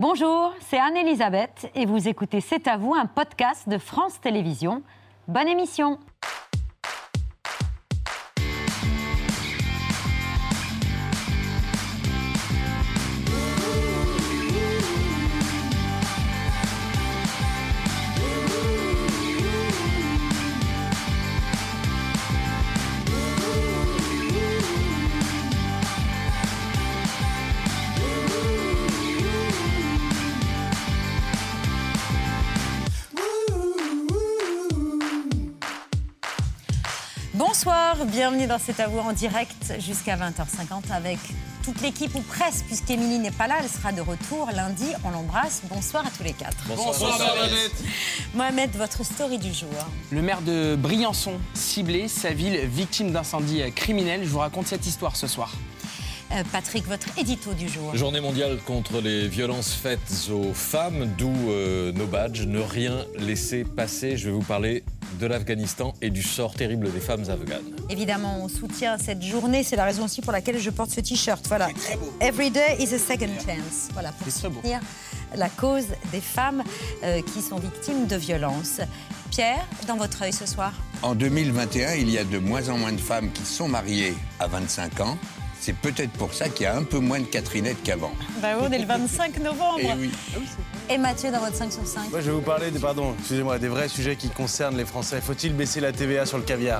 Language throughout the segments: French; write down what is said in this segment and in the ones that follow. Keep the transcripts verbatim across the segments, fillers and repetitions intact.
Bonjour, c'est Anne-Elisabeth et vous écoutez C'est à vous, un podcast de France Télévisions. Bonne émission. Bonsoir, bienvenue dans C'est à vous en direct jusqu'à vingt heures cinquante avec toute l'équipe ou presque, puisqu'Émilie n'est pas là, elle sera de retour lundi, on l'embrasse. Bonsoir à tous les quatre. Bonsoir, Bonsoir Mohamed. Mohamed, votre story du jour. Le maire de Briançon ciblé, sa ville victime d'incendie criminel. Je vous raconte cette histoire ce soir. Euh, Patrick, votre édito du jour. Journée mondiale contre les violences faites aux femmes, d'où euh, nos badges, ne rien laisser passer. Je vais vous parler de l'Afghanistan et du sort terrible des femmes afghanes. Évidemment, on soutient cette journée, c'est la raison aussi pour laquelle je porte ce t-shirt. Voilà. Every day is a second chance. Voilà, pour soutenir la cause des femmes euh, qui sont victimes de violences. Pierre, dans votre œil ce soir. En deux mille vingt et un, il y a de moins en moins de femmes qui sont mariées à vingt-cinq ans. C'est peut-être pour ça qu'il y a un peu moins de Catherinettes qu'avant. Bah oui, on est le vingt-cinq novembre. Et, oui. Et Mathieu, dans votre cinq sur cinq. Moi, je vais vous parler des, pardon, excusez-moi, des vrais sujets qui concernent les Français. Faut-il baisser la T V A sur le caviar?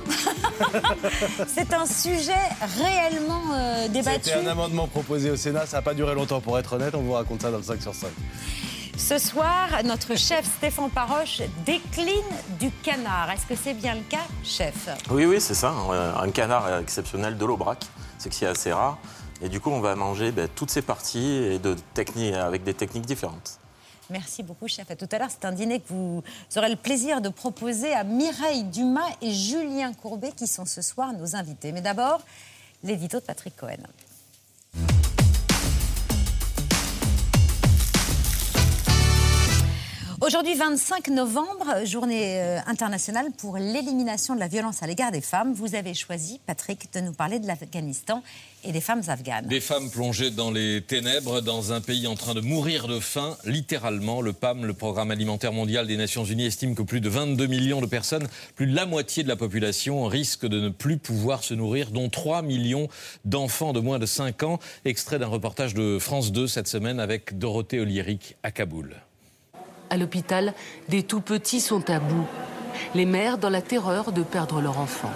C'est un sujet réellement euh, débattu. C'était un amendement proposé au Sénat, ça n'a pas duré longtemps pour être honnête, on vous raconte ça dans le cinq sur cinq. Ce soir, notre chef Stéphane Paroche décline du canard. Est-ce que c'est bien le cas, chef? Oui, oui, c'est ça. Un canard exceptionnel de l'Aubrac. C'est que c'est assez rare. Et du coup, on va manger ben, toutes ces parties et de techniques, avec des techniques différentes. Merci beaucoup, chef. À tout à l'heure, c'est un dîner que vous aurez le plaisir de proposer à Mireille Dumas et Julien Courbet, qui sont ce soir nos invités. Mais d'abord, l'édito de Patrick Cohen. Aujourd'hui, vingt-cinq novembre, journée euh, internationale pour l'élimination de la violence à l'égard des femmes. Vous avez choisi, Patrick, de nous parler de l'Afghanistan et des femmes afghanes. Des femmes plongées dans les ténèbres, dans un pays en train de mourir de faim, littéralement. Le P A M, le Programme alimentaire mondial des Nations Unies, estime que plus de vingt-deux millions de personnes, plus de la moitié de la population, risquent de ne plus pouvoir se nourrir, dont trois millions d'enfants de moins de cinq ans. Extrait d'un reportage de France deux cette semaine avec Dorothée Oliéric à Kaboul. À l'hôpital, des tout-petits sont à bout. Les mères dans la terreur de perdre leur enfant.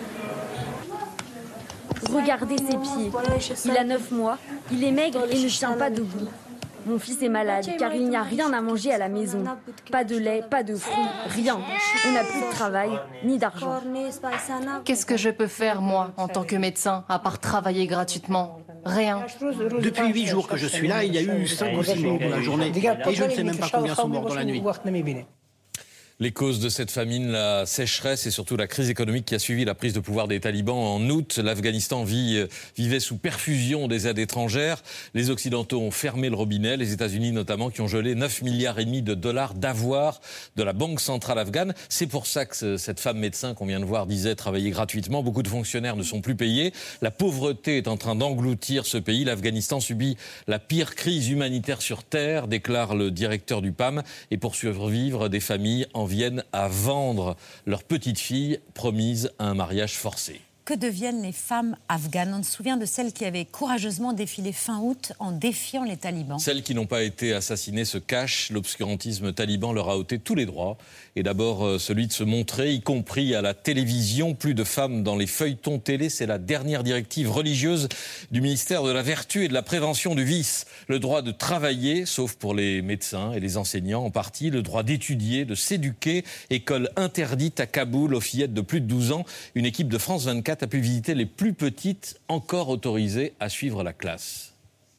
Regardez ses pieds. Il a neuf mois, il est maigre et ne tient pas debout. Mon fils est malade car il n'y a rien à manger à la maison. Pas de lait, pas de fruits, rien. On n'a plus de travail, ni d'argent. Qu'est-ce que je peux faire, moi, en tant que médecin, à part travailler gratuitement? Rien. Depuis huit jours que je suis là, il y a eu cinq ou six morts dans la journée. Et je ne sais même pas combien sont morts dans la nuit. Les causes de cette famine, la sécheresse et surtout la crise économique qui a suivi la prise de pouvoir des talibans en août. L'Afghanistan vit, vivait sous perfusion des aides étrangères. Les Occidentaux ont fermé le robinet, les États-Unis notamment, qui ont gelé neuf milliards et demi de dollars d'avoirs de la Banque centrale afghane. C'est pour ça que cette femme médecin qu'on vient de voir disait travailler gratuitement. Beaucoup de fonctionnaires ne sont plus payés. La pauvreté est en train d'engloutir ce pays. L'Afghanistan subit la pire crise humanitaire sur Terre, déclare le directeur du P A M. Et pour survivre, des familles en viennent à vendre leur petite fille promise à un mariage forcé. Que deviennent les femmes afghanes? On se souvient de celles qui avaient courageusement défilé fin août en défiant les talibans. Celles qui n'ont pas été assassinées se cachent. L'obscurantisme taliban leur a ôté tous les droits. Et d'abord euh, celui de se montrer, y compris à la télévision. Plus de femmes dans les feuilletons télé. C'est la dernière directive religieuse du ministère de la Vertu et de la Prévention du Vice. Le droit de travailler, sauf pour les médecins et les enseignants en partie. Le droit d'étudier, de s'éduquer. École interdite à Kaboul aux fillettes de plus de douze ans. Une équipe de France vingt-quatre a pu visiter les plus petites, encore autorisées à suivre la classe.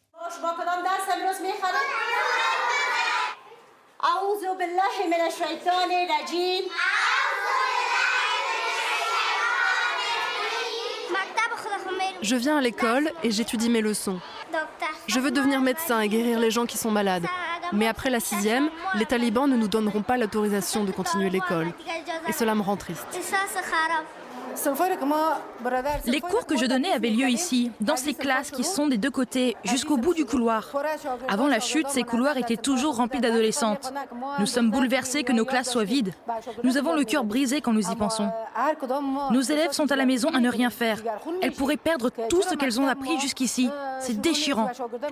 Je viens à l'école et j'étudie mes leçons. Je veux devenir médecin et guérir les gens qui sont malades. Mais après la sixième, les talibans ne nous donneront pas l'autorisation de continuer l'école. Et cela me rend triste. Les cours que je donnais avaient lieu ici, dans ces classes qui sont des deux côtés, jusqu'au bout du couloir. Avant la chute, ces couloirs étaient toujours remplis d'adolescentes. Nous sommes bouleversés que nos classes soient vides. Nous avons le cœur brisé quand nous y pensons. Nos élèves sont à la maison à ne rien faire. Elles pourraient perdre tout ce qu'elles ont appris jusqu'ici. C'est déchirant.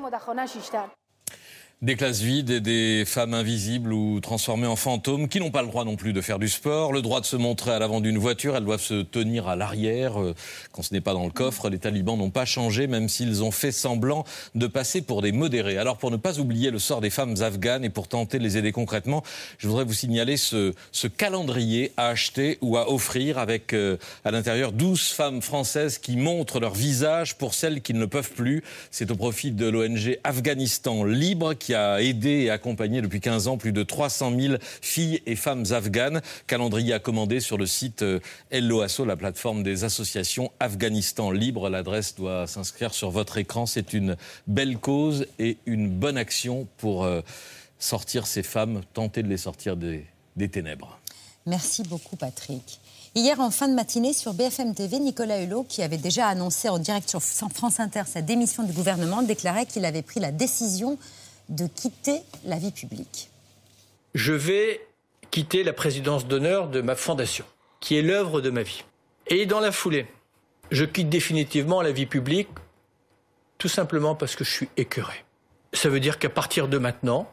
Des classes vides et des femmes invisibles ou transformées en fantômes qui n'ont pas le droit non plus de faire du sport, le droit de se montrer à l'avant d'une voiture, elles doivent se tenir à l'arrière euh, quand ce n'est pas dans le coffre. Les talibans n'ont pas changé, même s'ils ont fait semblant de passer pour des modérés. Alors pour ne pas oublier le sort des femmes afghanes et pour tenter de les aider concrètement, je voudrais vous signaler ce, ce calendrier à acheter ou à offrir avec euh, à l'intérieur douze femmes françaises qui montrent leur visage pour celles qui ne le peuvent plus. C'est au profit de l'O N G Afghanistan Libre qui qui a aidé et accompagné depuis quinze ans plus de trois cent mille filles et femmes afghanes. Calendrier à commander sur le site Hello Asso, la plateforme des associations Afghanistan Libre. L'adresse doit s'inscrire sur votre écran. C'est une belle cause et une bonne action pour sortir ces femmes, tenter de les sortir des, des ténèbres. Merci beaucoup, Patrick. Hier, en fin de matinée, sur B F M T V, Nicolas Hulot, qui avait déjà annoncé en direct sur France Inter sa démission du gouvernement, déclarait qu'il avait pris la décision de quitter la vie publique. Je vais quitter la présidence d'honneur de ma fondation, qui est l'œuvre de ma vie. Et dans la foulée, je quitte définitivement la vie publique, tout simplement parce que je suis écœuré. Ça veut dire qu'à partir de maintenant,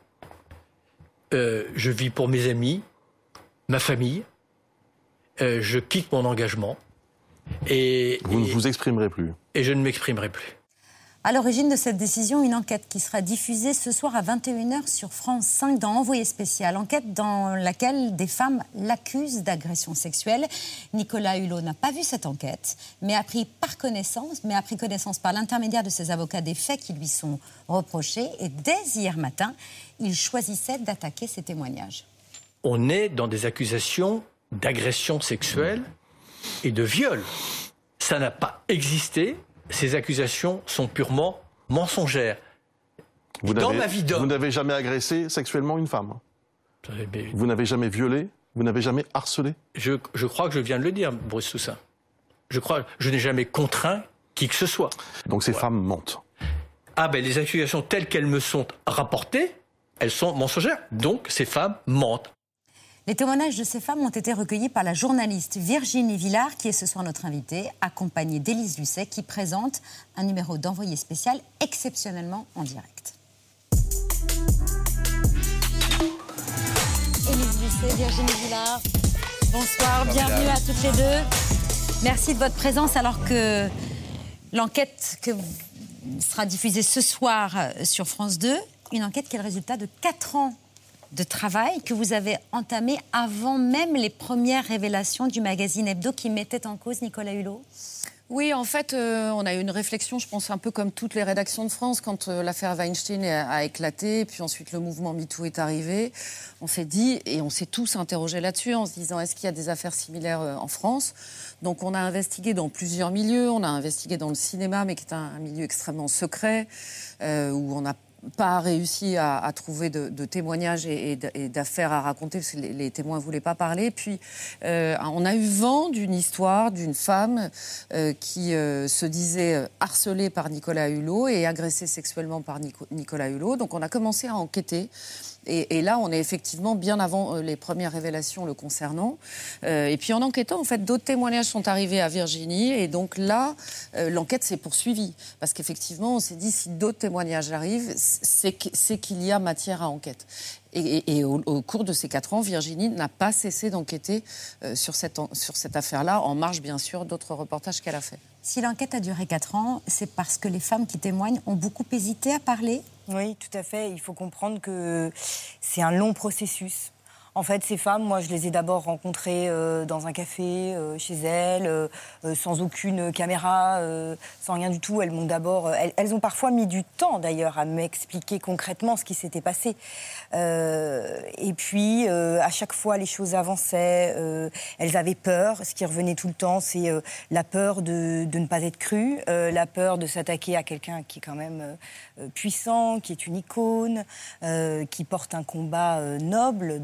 euh, je vis pour mes amis, ma famille, euh, je quitte mon engagement. Et, vous ne et, vous exprimerez plus. Et je ne m'exprimerai plus. À l'origine de cette décision, une enquête qui sera diffusée ce soir à vingt et une heures sur France cinq dans Envoyé spécial. Enquête dans laquelle des femmes l'accusent d'agression sexuelle. Nicolas Hulot n'a pas vu cette enquête, mais a pris par connaissance, mais a pris connaissance par l'intermédiaire de ses avocats des faits qui lui sont reprochés. Et dès hier matin, il choisissait d'attaquer ces témoignages. On est dans des accusations d'agression sexuelle et de viol. Ça n'a pas existé. Ces accusations sont purement mensongères. Vous Dans ma vie d'homme... Vous n'avez jamais agressé sexuellement une femme. Mais... Vous n'avez jamais violé. Vous n'avez jamais harcelé. Je, je crois que je viens de le dire, Bruce Toussaint. Je crois, je n'ai jamais contraint qui que ce soit. Donc ces ouais. femmes mentent. Ah ben les accusations telles qu'elles me sont rapportées, elles sont mensongères. Donc ces femmes mentent. Les témoignages de ces femmes ont été recueillis par la journaliste Virginie Villard, qui est ce soir notre invitée, accompagnée d'Élise Lucet, qui présente un numéro d'Envoyé spécial exceptionnellement en direct. Élise Lucet, Virginie Villard, bonsoir, bienvenue à toutes les deux. Merci de votre présence alors que l'enquête que sera diffusée ce soir sur France deux, une enquête qui est le résultat de quatre ans de travail que vous avez entamé avant même les premières révélations du magazine Hebdo qui mettait en cause Nicolas Hulot. Oui, en fait, euh, on a eu une réflexion, je pense, un peu comme toutes les rédactions de France, quand euh, l'affaire Weinstein a, a éclaté, puis ensuite le mouvement MeToo est arrivé. On s'est dit, et on s'est tous interrogés là-dessus, en se disant, est-ce qu'il y a des affaires similaires euh, en France ? Donc on a investigué dans plusieurs milieux, on a investigué dans le cinéma, mais qui est un, un milieu extrêmement secret, euh, où on n'a pas réussi à, à trouver de, de témoignages et, et, et d'affaires à raconter, parce que les, les témoins ne voulaient pas parler. Puis, euh, on a eu vent d'une histoire d'une femme euh, qui euh, se disait harcelée par Nicolas Hulot et agressée sexuellement par Nico, Nicolas Hulot. Donc, on a commencé à enquêter. Et, et là, on est effectivement bien avant euh, les premières révélations le concernant. Euh, et puis, en enquêtant, en fait, d'autres témoignages sont arrivés à Virginie. Et donc là, euh, l'enquête s'est poursuivie. Parce qu'effectivement, on s'est dit, si d'autres témoignages arrivent, c'est qu'il y a matière à enquête. Et, et, et au, au cours de ces quatre ans, Virginie n'a pas cessé d'enquêter euh, sur cette, sur cette affaire-là, en marge, bien sûr, d'autres reportages qu'elle a fait. Si l'enquête a duré quatre ans, c'est parce que les femmes qui témoignent ont beaucoup hésité à parler ? Oui, tout à fait. Il faut comprendre que c'est un long processus. En fait, ces femmes, moi, je les ai d'abord rencontrées euh, dans un café, euh, chez elles, euh, euh, sans aucune caméra, euh, sans rien du tout. Elles m'ont d'abord... Elles, elles ont parfois mis du temps, d'ailleurs, à m'expliquer concrètement ce qui s'était passé. Euh, et puis, euh, à chaque fois, les choses avançaient. Euh, elles avaient peur. Ce qui revenait tout le temps, c'est euh, la peur de, de ne pas être crue, euh, la peur de s'attaquer à quelqu'un qui est quand même euh, puissant, qui est une icône, euh, qui porte un combat euh, noble de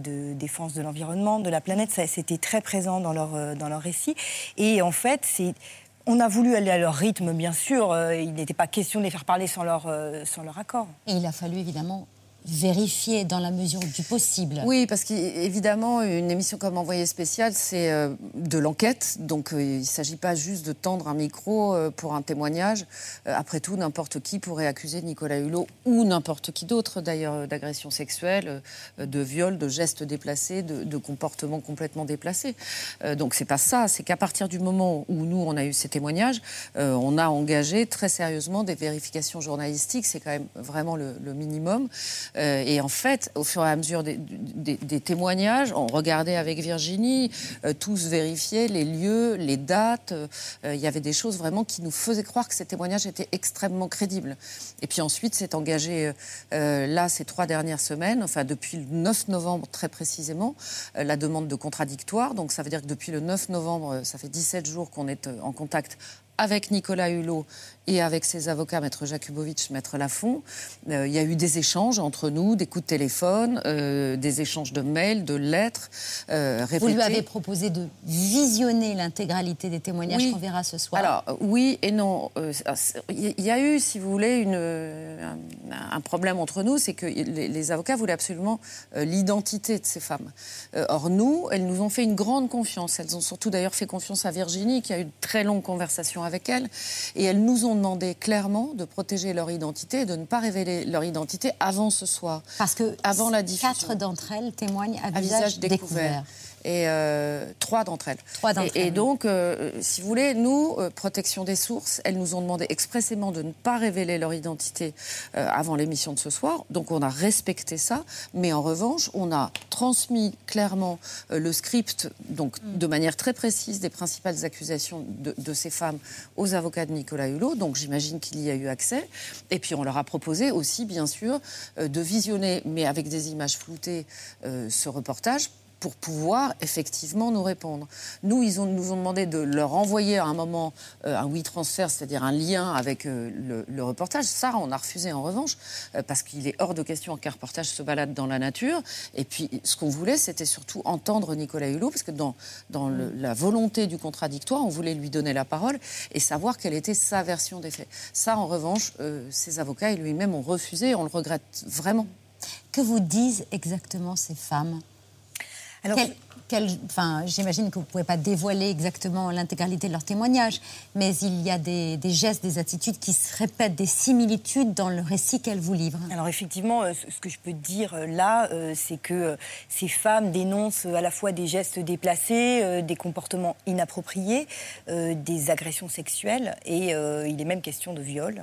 défense de l'environnement, de la planète. Ça, c'était très présent dans leur, euh, dans leur récit. Et en fait, c'est... On a voulu aller à leur rythme, bien sûr. Euh, il n'était pas question de les faire parler sans leur, euh, sans leur accord. Et il a fallu évidemment vérifier dans la mesure du possible. Oui, parce qu'évidemment, une émission comme Envoyé spécial, c'est euh, de l'enquête. Donc, euh, il ne s'agit pas juste de tendre un micro euh, pour un témoignage. Euh, après tout, n'importe qui pourrait accuser Nicolas Hulot, ou n'importe qui d'autre, d'ailleurs, d'agression sexuelle, euh, de viol, de gestes déplacés, de, de comportements complètement déplacés. Euh, donc, c'est pas ça. C'est qu'à partir du moment où nous, on a eu ces témoignages, euh, on a engagé très sérieusement des vérifications journalistiques. C'est quand même vraiment le, le minimum. Euh, et en fait, au fur et à mesure des, des, des témoignages, on regardait avec Virginie, euh, tous vérifiaient les lieux, les dates. Euh, il y avait des choses vraiment qui nous faisaient croire que ces témoignages étaient extrêmement crédibles. Et puis ensuite, s'est engagé euh, là, ces trois dernières semaines, enfin depuis le neuf novembre très précisément, euh, la demande de contradictoire. Donc ça veut dire que depuis le neuf novembre, ça fait dix-sept jours qu'on est en contact avec Nicolas Hulot et avec ses avocats, Maître Jakubowicz, Maître Lafont. Euh, il y a eu des échanges entre nous, des coups de téléphone, euh, des échanges de mails, de lettres euh, répétés. Vous lui avez proposé de visionner l'intégralité des témoignages oui. qu'on verra ce soir. Alors, euh, oui et non. Il euh, y a eu, si vous voulez, une, un, un problème entre nous, c'est que les, les avocats voulaient absolument euh, l'identité de ces femmes. Euh, or, nous, elles nous ont fait une grande confiance. Elles ont surtout d'ailleurs fait confiance à Virginie, qui a eu de très longues conversations avec elles. Et elles nous ont demandé clairement de protéger leur identité et de ne pas révéler leur identité avant ce soir. Parce que avant la diffusion. Quatre d'entre elles témoignent à, à visage, visage découvert. découvert. Et euh, trois d'entre elles. Trois d'entre et, elles. Et donc, euh, si vous voulez, nous, euh, protection des sources, elles nous ont demandé expressément de ne pas révéler leur identité euh, avant l'émission de ce soir. Donc, on a respecté ça. Mais en revanche, on a transmis clairement euh, le script, donc mm. de manière très précise, des principales accusations de, de ces femmes aux avocats de Nicolas Hulot. Donc, j'imagine qu'il y a eu accès. Et puis, on leur a proposé aussi, bien sûr, euh, de visionner, mais avec des images floutées, euh, ce reportage pour pouvoir effectivement nous répondre. Nous, ils ont, nous ont demandé de leur envoyer à un moment euh, un WeTransfer, c'est-à-dire un lien avec euh, le, le reportage. Ça, on a refusé en revanche, euh, parce qu'il est hors de question qu'un reportage se balade dans la nature. Et puis, ce qu'on voulait, c'était surtout entendre Nicolas Hulot, parce que dans, dans le, la volonté du contradictoire, on voulait lui donner la parole et savoir quelle était sa version des faits. Ça, en revanche, euh, ses avocats et lui-même ont refusé, et on le regrette vraiment. Que vous disent exactement ces femmes ? Alors, quel, quel, enfin, j'imagine que vous ne pouvez pas dévoiler exactement l'intégralité de leurs témoignages, mais il y a des, des gestes, des attitudes qui se répètent, des similitudes dans le récit qu'elles vous livrent. Alors effectivement, ce que je peux dire là, c'est que ces femmes dénoncent à la fois des gestes déplacés, des comportements inappropriés, des agressions sexuelles, et il est même question de viol.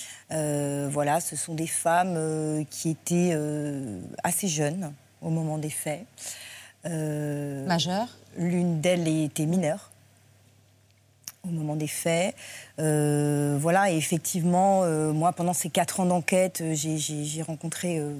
Euh, voilà, ce sont des femmes qui étaient assez jeunes au moment des faits. Euh, Majeure. L'une d'elles était mineure au moment des faits. Euh, voilà, et effectivement, euh, moi, pendant ces quatre ans d'enquête, j'ai, j'ai, j'ai rencontré euh,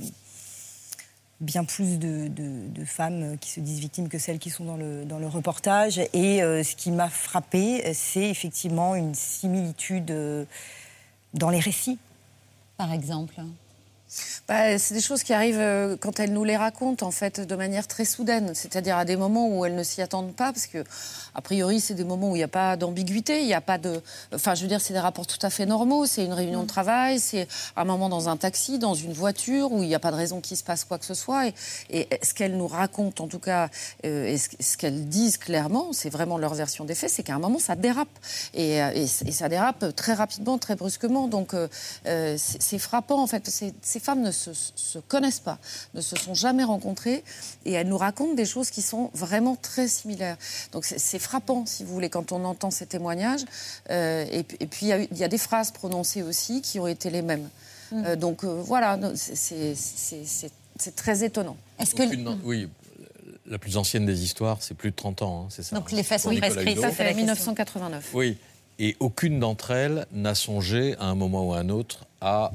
bien plus de, de, de femmes qui se disent victimes que celles qui sont dans le, dans le reportage. Et euh, ce qui m'a frappée, c'est effectivement une similitude euh, dans les récits. Par exemple ? Bah, c'est des choses qui arrivent euh, quand elles nous les racontent, en fait, de manière très soudaine. C'est-à-dire à des moments où elles ne s'y attendent pas, parce que, a priori, c'est des moments où il n'y a pas d'ambiguïté, il n'y a pas de... Enfin, je veux dire, c'est des rapports tout à fait normaux. C'est une réunion de travail, c'est un moment dans un taxi, dans une voiture, où il n'y a pas de raison qu'il se passe quoi que ce soit. Et, et ce qu'elles nous racontent, en tout cas, euh, et ce, ce qu'elles disent clairement, c'est vraiment leur version des faits, c'est qu'à un moment, ça dérape. Et, et, et ça dérape très rapidement, très brusquement. Donc, euh, c'est, c'est frappant, en fait. C'est, ces femmes ne se, se connaissent pas, ne se sont jamais rencontrées, et elles nous racontent des choses qui sont vraiment très similaires. Donc c'est, c'est frappant, si vous voulez, quand on entend ces témoignages. Euh, et, et puis il y, y a des phrases prononcées aussi qui ont été les mêmes. Mmh. Euh, donc euh, voilà, c'est, c'est, c'est, c'est, c'est très étonnant. Est-ce que... Aucune, oui, la plus ancienne des histoires, c'est plus de trente ans, hein, c'est ça. Donc les faits sont prescrits, ça fait dix-neuf cent quatre-vingt-neuf. Oui, et aucune d'entre elles n'a songé, à un moment ou à un autre, à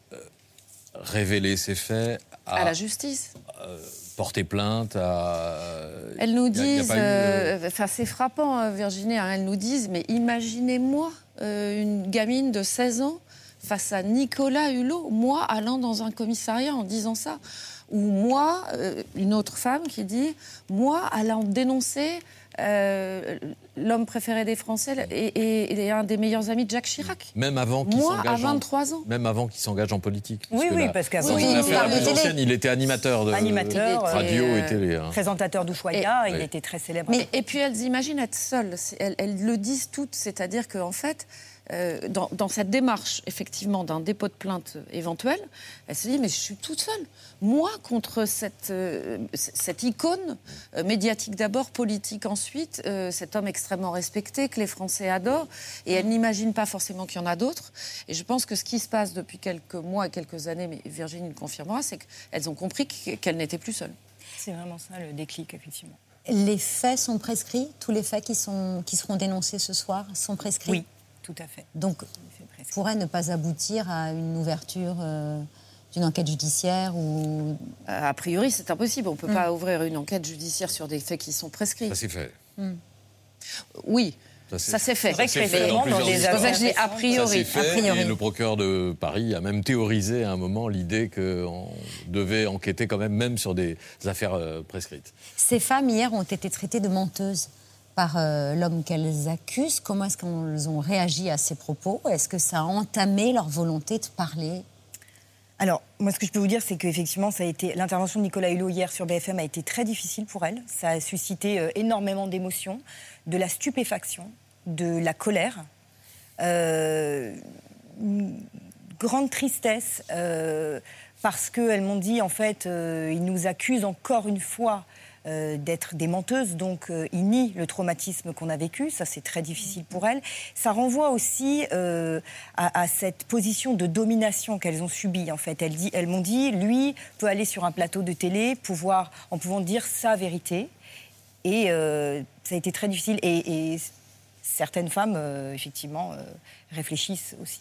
révéler ses faits, à, à la justice, euh, porter plainte, à... Elles nous disent, enfin euh, euh, c'est frappant, hein, Virginie, hein, elles nous disent, mais imaginez-moi euh, une gamine de seize ans face à Nicolas Hulot, moi allant dans un commissariat en disant ça. Ou moi, euh, une autre femme qui dit, moi, allant dénoncer euh, l'homme préféré des Français et, et, et un des meilleurs amis de Jacques Chirac. Même avant qu'il Moi, s'engage à vingt-trois ans. En... Même avant qu'il s'engage en politique. Oui, oui, la... parce qu'avant, oui, il, il, il était animateur de animateur, radio et, et télé. Hein. Présentateur d'Ushuaïa, il oui. était très célèbre. Mais, et puis elles imaginent être seules. Elles, elles le disent toutes, c'est-à-dire qu'en fait, euh, dans, dans cette démarche, effectivement, d'un dépôt de plainte éventuel, elles se disent, mais je suis toute seule. Moi, contre cette, euh, cette icône euh, médiatique d'abord, politique ensuite, euh, cet homme extrêmement respecté que les Français adorent, et elles n'imaginent pas forcément qu'il y en a d'autres. Et je pense que ce qui se passe depuis quelques mois et quelques années, mais Virginie le confirmera, c'est qu'elles ont compris qu'elles n'étaient plus seules. C'est vraiment ça le déclic, effectivement. Les faits sont prescrits? Tous les faits qui, sont, qui seront dénoncés ce soir sont prescrits? Oui, tout à fait. Donc, pourrait ne pas aboutir à une ouverture euh, d'une enquête judiciaire ou... A priori, c'est impossible. On ne peut mmh. pas ouvrir une enquête judiciaire sur des faits qui sont prescrits. Ça s'est fait. Mmh. Oui. Ça s'est fait. Ça s'est fait dans plusieurs histoires. A priori. Ça s'est fait, et le procureur de Paris a même théorisé à un moment l'idée qu'on devait enquêter quand même, même sur des affaires prescrites. Ces femmes, hier, ont été traitées de menteuses par euh, l'homme qu'elles accusent. Comment est-ce qu'elles ont réagi à ces propos? Est-ce que ça a entamé leur volonté de parler? Alors, moi, ce que je peux vous dire, c'est qu'effectivement, ça a été... l'intervention de Nicolas Hulot hier sur B F M a été très difficile pour elle. Ça a suscité euh, énormément d'émotions, de la stupéfaction, de la colère, euh, une grande tristesse, euh, parce qu'elles m'ont dit, en fait, euh, ils nous accusent encore une fois Euh, d'être des menteuses, donc euh, ils nient le traumatisme qu'on a vécu, ça c'est très difficile pour elles. Ça renvoie aussi euh, à, à cette position de domination qu'elles ont subie, en fait. Elles, dit, elles m'ont dit, lui peut aller sur un plateau de télé pouvoir, en pouvant dire sa vérité, et euh, ça a été très difficile, et, et certaines femmes, euh, effectivement, euh, réfléchissent aussi.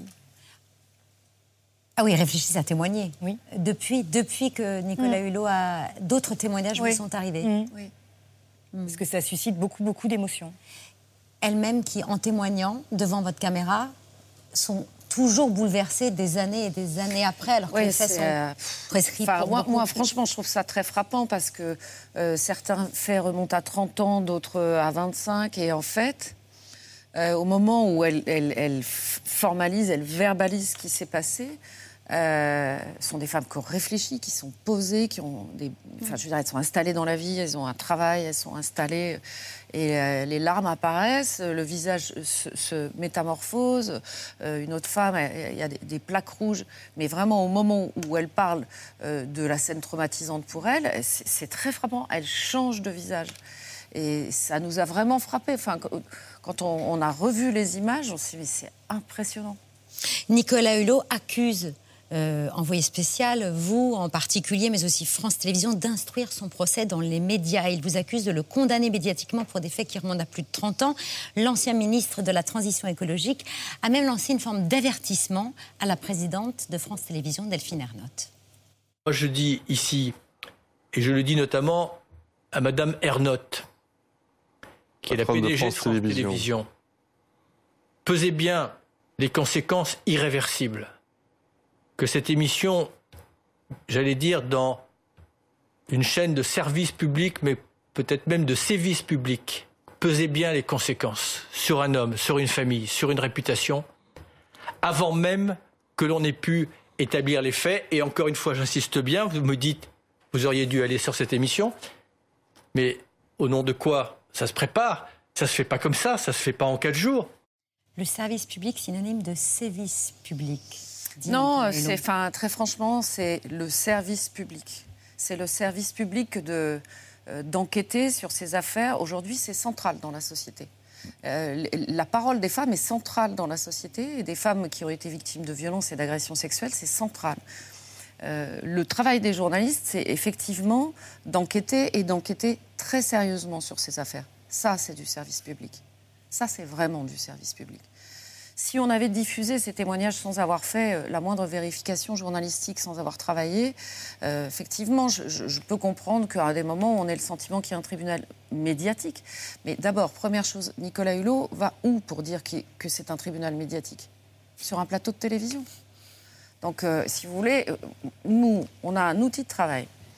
Ah oui, réfléchissent à témoigner. Oui. Depuis, depuis que Nicolas mmh. Hulot a... D'autres témoignages oui. vous sont arrivés. Mmh. Oui. Mmh. Parce que ça suscite beaucoup, beaucoup d'émotions. Elles-mêmes qui, en témoignant devant votre caméra, sont toujours bouleversées des années et des années après, alors que oui, les faits sont euh... prescrits. Enfin, moi, moi, franchement, je trouve ça très frappant parce que euh, certains faits remontent à trente ans, d'autres à vingt-cinq, et en fait... Euh, au moment où elles, elles, elles formalisent, elles verbalisent ce qui s'est passé, euh, ce sont des femmes qui ont réfléchi, qui sont posées, qui ont des... Enfin, je veux dire, elles sont installées dans la vie, elles ont un travail, elles sont installées, et euh, les larmes apparaissent, le visage se, se métamorphose. Euh, une autre femme, il y a des, des plaques rouges, mais vraiment au moment où elle parle euh, de la scène traumatisante pour elle, c'est, c'est très frappant, elle change de visage. Et ça nous a vraiment frappés. Enfin, quand on, on a revu les images, on s'est dit, mais c'est impressionnant. Nicolas Hulot accuse, euh, envoyé spécial, vous en particulier, mais aussi France Télévisions, d'instruire son procès dans les médias. Il vous accuse de le condamner médiatiquement pour des faits qui remontent à plus de trente ans. L'ancien ministre de la Transition écologique a même lancé une forme d'avertissement à la présidente de France Télévisions, Delphine Ernotte. Moi, je dis ici, et je le dis notamment à Madame Ernotte, qui est la P D G de France Télévisions. Télévisions. Pesez bien les conséquences irréversibles que cette émission, j'allais dire, dans une chaîne de service public, mais peut-être même de sévice public, pesez bien les conséquences sur un homme, sur une famille, sur une réputation, avant même que l'on ait pu établir les faits. Et encore une fois, j'insiste bien, vous me dites, vous auriez dû aller sur cette émission, mais au nom de quoi ça se prépare? Ça se fait pas comme ça, ça se fait pas en quatre jours. Le service public, synonyme de sévice public. Non, c'est, enfin, très franchement, c'est le service public. C'est le service public de, euh, d'enquêter sur ces affaires. Aujourd'hui, c'est central dans la société. Euh, la parole des femmes est centrale dans la société, et des femmes qui ont été victimes de violences et d'agressions sexuelles, c'est central. Euh, le travail des journalistes, c'est effectivement d'enquêter et d'enquêter très sérieusement sur ces affaires. Ça, c'est du service public. Ça, c'est vraiment du service public. Si on avait diffusé ces témoignages sans avoir fait la moindre vérification journalistique, sans avoir travaillé, euh, effectivement, je, je, je peux comprendre qu'à des moments, on ait le sentiment qu'il y a un tribunal médiatique. Mais d'abord, première chose, Nicolas Hulot va où pour dire que c'est un tribunal médiatique? Sur un plateau de télévision. Donc, euh, si vous voulez, nous, on a un outil de travail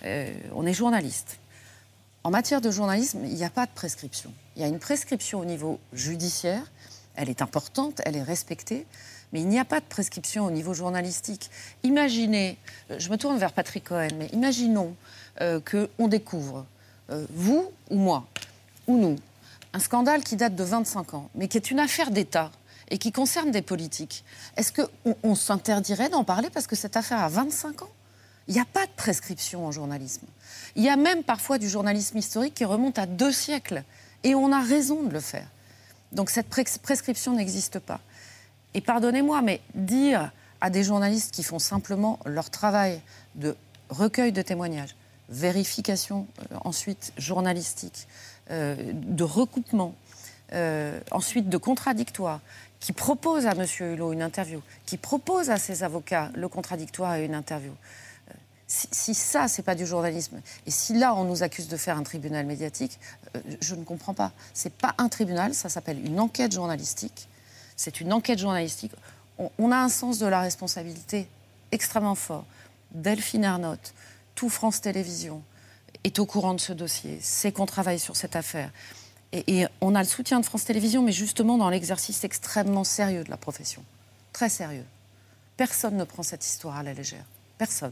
euh, on est journaliste. En matière de journalisme, il n'y a pas de prescription. Il y a une prescription au niveau judiciaire, elle est importante, elle est respectée, mais il n'y a pas de prescription au niveau journalistique. Imaginez, je me tourne vers Patrick Cohen, mais imaginons euh, qu'on découvre, euh, vous ou moi, ou nous, un scandale qui date de vingt-cinq ans, mais qui est une affaire d'État et qui concerne des politiques. Est-ce qu'on on s'interdirait d'en parler parce que cette affaire a vingt-cinq ans ? Il n'y a pas de prescription en journalisme. Il y a même parfois du journalisme historique qui remonte à deux siècles. Et on a raison de le faire. Donc cette pres- prescription n'existe pas. Et pardonnez-moi, mais dire à des journalistes qui font simplement leur travail de recueil de témoignages, vérification euh, ensuite journalistique, euh, de recoupement, euh, ensuite de contradictoire, qui propose à M. Hulot une interview, qui propose à ses avocats le contradictoire et une interview. Si, si ça, c'est pas du journalisme, et si là, on nous accuse de faire un tribunal médiatique, euh, je ne comprends pas. C'est pas un tribunal, ça s'appelle une enquête journalistique. C'est une enquête journalistique. On, on a un sens de la responsabilité extrêmement fort. Delphine Ernotte, tout France Télévisions est au courant de ce dossier, sait qu'on travaille sur cette affaire. Et, et on a le soutien de France Télévisions, mais justement dans l'exercice extrêmement sérieux de la profession. Très sérieux. Personne ne prend cette histoire à la légère. Personne.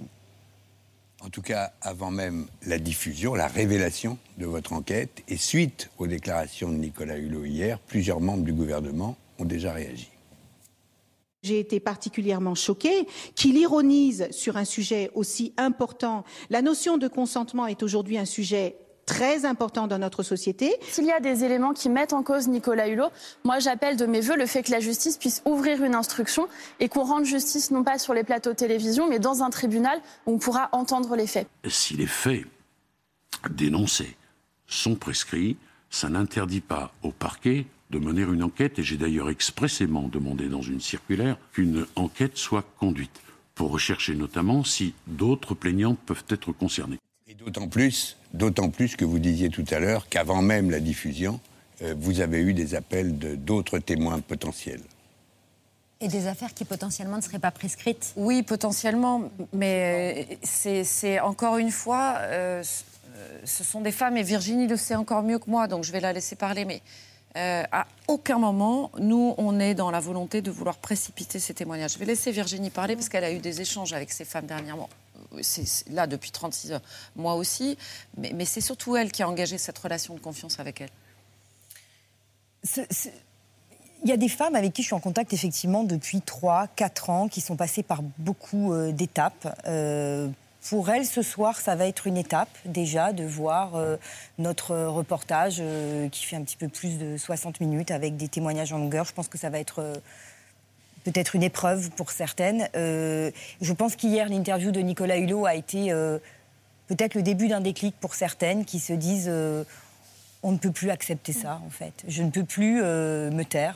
En tout cas, avant même la diffusion, la révélation de votre enquête, et suite aux déclarations de Nicolas Hulot hier, plusieurs membres du gouvernement ont déjà réagi. J'ai été particulièrement choquée qu'il ironise sur un sujet aussi important. La notion de consentement est aujourd'hui un sujet très important dans notre société. S'il y a des éléments qui mettent en cause Nicolas Hulot, moi j'appelle de mes vœux le fait que la justice puisse ouvrir une instruction et qu'on rende justice non pas sur les plateaux de télévision, mais dans un tribunal où on pourra entendre les faits. Si les faits dénoncés sont prescrits, ça n'interdit pas au parquet de mener une enquête, et j'ai d'ailleurs expressément demandé dans une circulaire qu'une enquête soit conduite, pour rechercher notamment si d'autres plaignants peuvent être concernés. Et d'autant plus, d'autant plus que vous disiez tout à l'heure qu'avant même la diffusion, euh, vous avez eu des appels de, d'autres témoins potentiels. Et des affaires qui potentiellement ne seraient pas prescrites ? Oui, potentiellement, mais c'est, c'est encore une fois, euh, ce sont des femmes, et Virginie le sait encore mieux que moi, donc je vais la laisser parler, mais euh, à aucun moment, nous, on est dans la volonté de vouloir précipiter ces témoignages. Je vais laisser Virginie parler, parce qu'elle a eu des échanges avec ces femmes dernièrement. C'est, c'est là depuis trente-six heures, moi aussi, mais, mais c'est surtout elle qui a engagé cette relation de confiance avec elle. C'est, c'est... Il y a des femmes avec qui je suis en contact effectivement depuis trois, quatre ans, qui sont passées par beaucoup euh, d'étapes. Euh, pour elles, ce soir, ça va être une étape déjà de voir euh, notre reportage euh, qui fait un petit peu plus de soixante minutes avec des témoignages en longueur. Je pense que ça va être... Euh, peut-être une épreuve pour certaines. Euh, je pense qu'hier, l'interview de Nicolas Hulot a été euh, peut-être le début d'un déclic pour certaines qui se disent euh, on ne peut plus accepter ça, en fait. Je ne peux plus euh, me taire.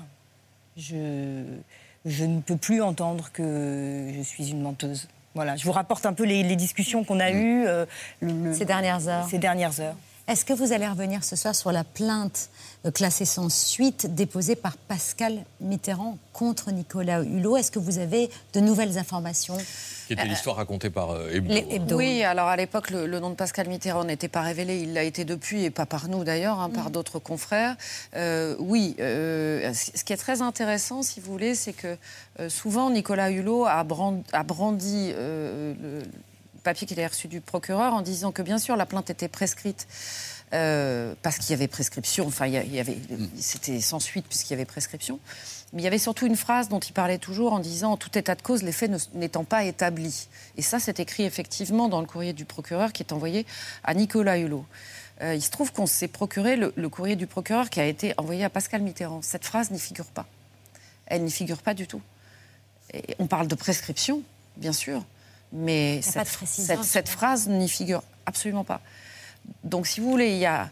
Je, je ne peux plus entendre que je suis une menteuse. Voilà, je vous rapporte un peu les, les discussions qu'on a eues euh, le, le, ces dernières heures. Ces dernières heures. Est-ce que vous allez revenir ce soir sur la plainte classée sans suite déposée par Pascal Mitterrand contre Nicolas Hulot ? Est-ce que vous avez de nouvelles informations ? Qui était l'histoire racontée par euh, Hebdo. Les Hebdo. Oui, alors à l'époque, le, le nom de Pascal Mitterrand n'était pas révélé. Il l'a été depuis, et pas par nous d'ailleurs, hein, par mmh. d'autres confrères. Euh, oui, euh, ce qui est très intéressant, si vous voulez, c'est que euh, souvent Nicolas Hulot a brandi, a brandi euh, le papier qu'il a reçu du procureur en disant que bien sûr la plainte était prescrite euh, parce qu'il y avait prescription, enfin il y avait, c'était sans suite puisqu'il y avait prescription, mais il y avait surtout une phrase dont il parlait toujours en disant en tout état de cause les faits ne, n'étant pas établis, et ça c'est écrit effectivement dans le courrier du procureur qui est envoyé à Nicolas Hulot. Euh, il se trouve qu'on s'est procuré le, le courrier du procureur qui a été envoyé à Pascal Mitterrand. Cette phrase n'y figure pas, elle n'y figure pas du tout. Et on parle de prescription, bien sûr, mais cette, cette, cette phrase n'y figure absolument pas. Donc, si vous voulez, il y a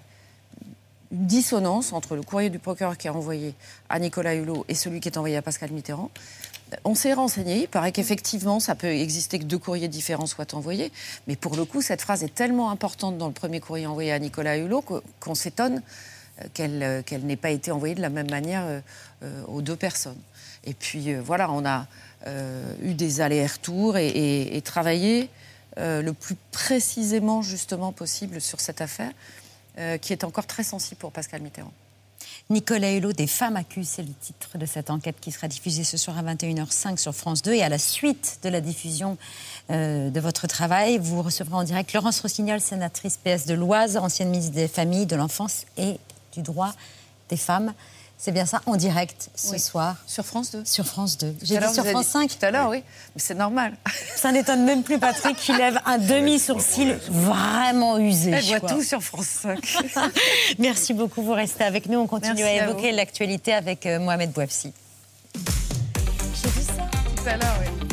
une dissonance entre le courrier du procureur qui est envoyé à Nicolas Hulot et celui qui est envoyé à Pascal Mitterrand. On s'est renseigné, il paraît qu'effectivement, ça peut exister que deux courriers différents soient envoyés, mais pour le coup, cette phrase est tellement importante dans le premier courrier envoyé à Nicolas Hulot qu'on s'étonne qu'elle, qu'elle n'ait pas été envoyée de la même manière aux deux personnes. Et puis, voilà, on a... Euh, eu des allers-retours et, et, et travaillé euh, le plus précisément, justement, possible sur cette affaire, euh, qui est encore très sensible pour Pascal Mitterrand. Nicolas Hulot, des femmes accusent, c'est le titre de cette enquête qui sera diffusée ce soir à vingt et une heures cinq sur France deux. Et à la suite de la diffusion euh, de votre travail, vous recevrez en direct Laurence Rossignol, sénatrice P S de l'Oise, ancienne ministre des Familles, de l'Enfance et du Droit des Femmes. C'est bien ça, en direct ce oui. soir. Sur France deux. Sur France deux. J'ai dit sur France cinq. Tout à l'heure, oui. Mais c'est normal. Ça n'étonne même plus Patrick qui lève un demi-sourcil vraiment usé. Elle voit quoi. tout sur France cinq. Merci beaucoup, vous restez avec nous. On continue Merci à évoquer l'actualité avec euh, Mohamed Bouafsi. J'ai vu ça tout à l'heure, oui.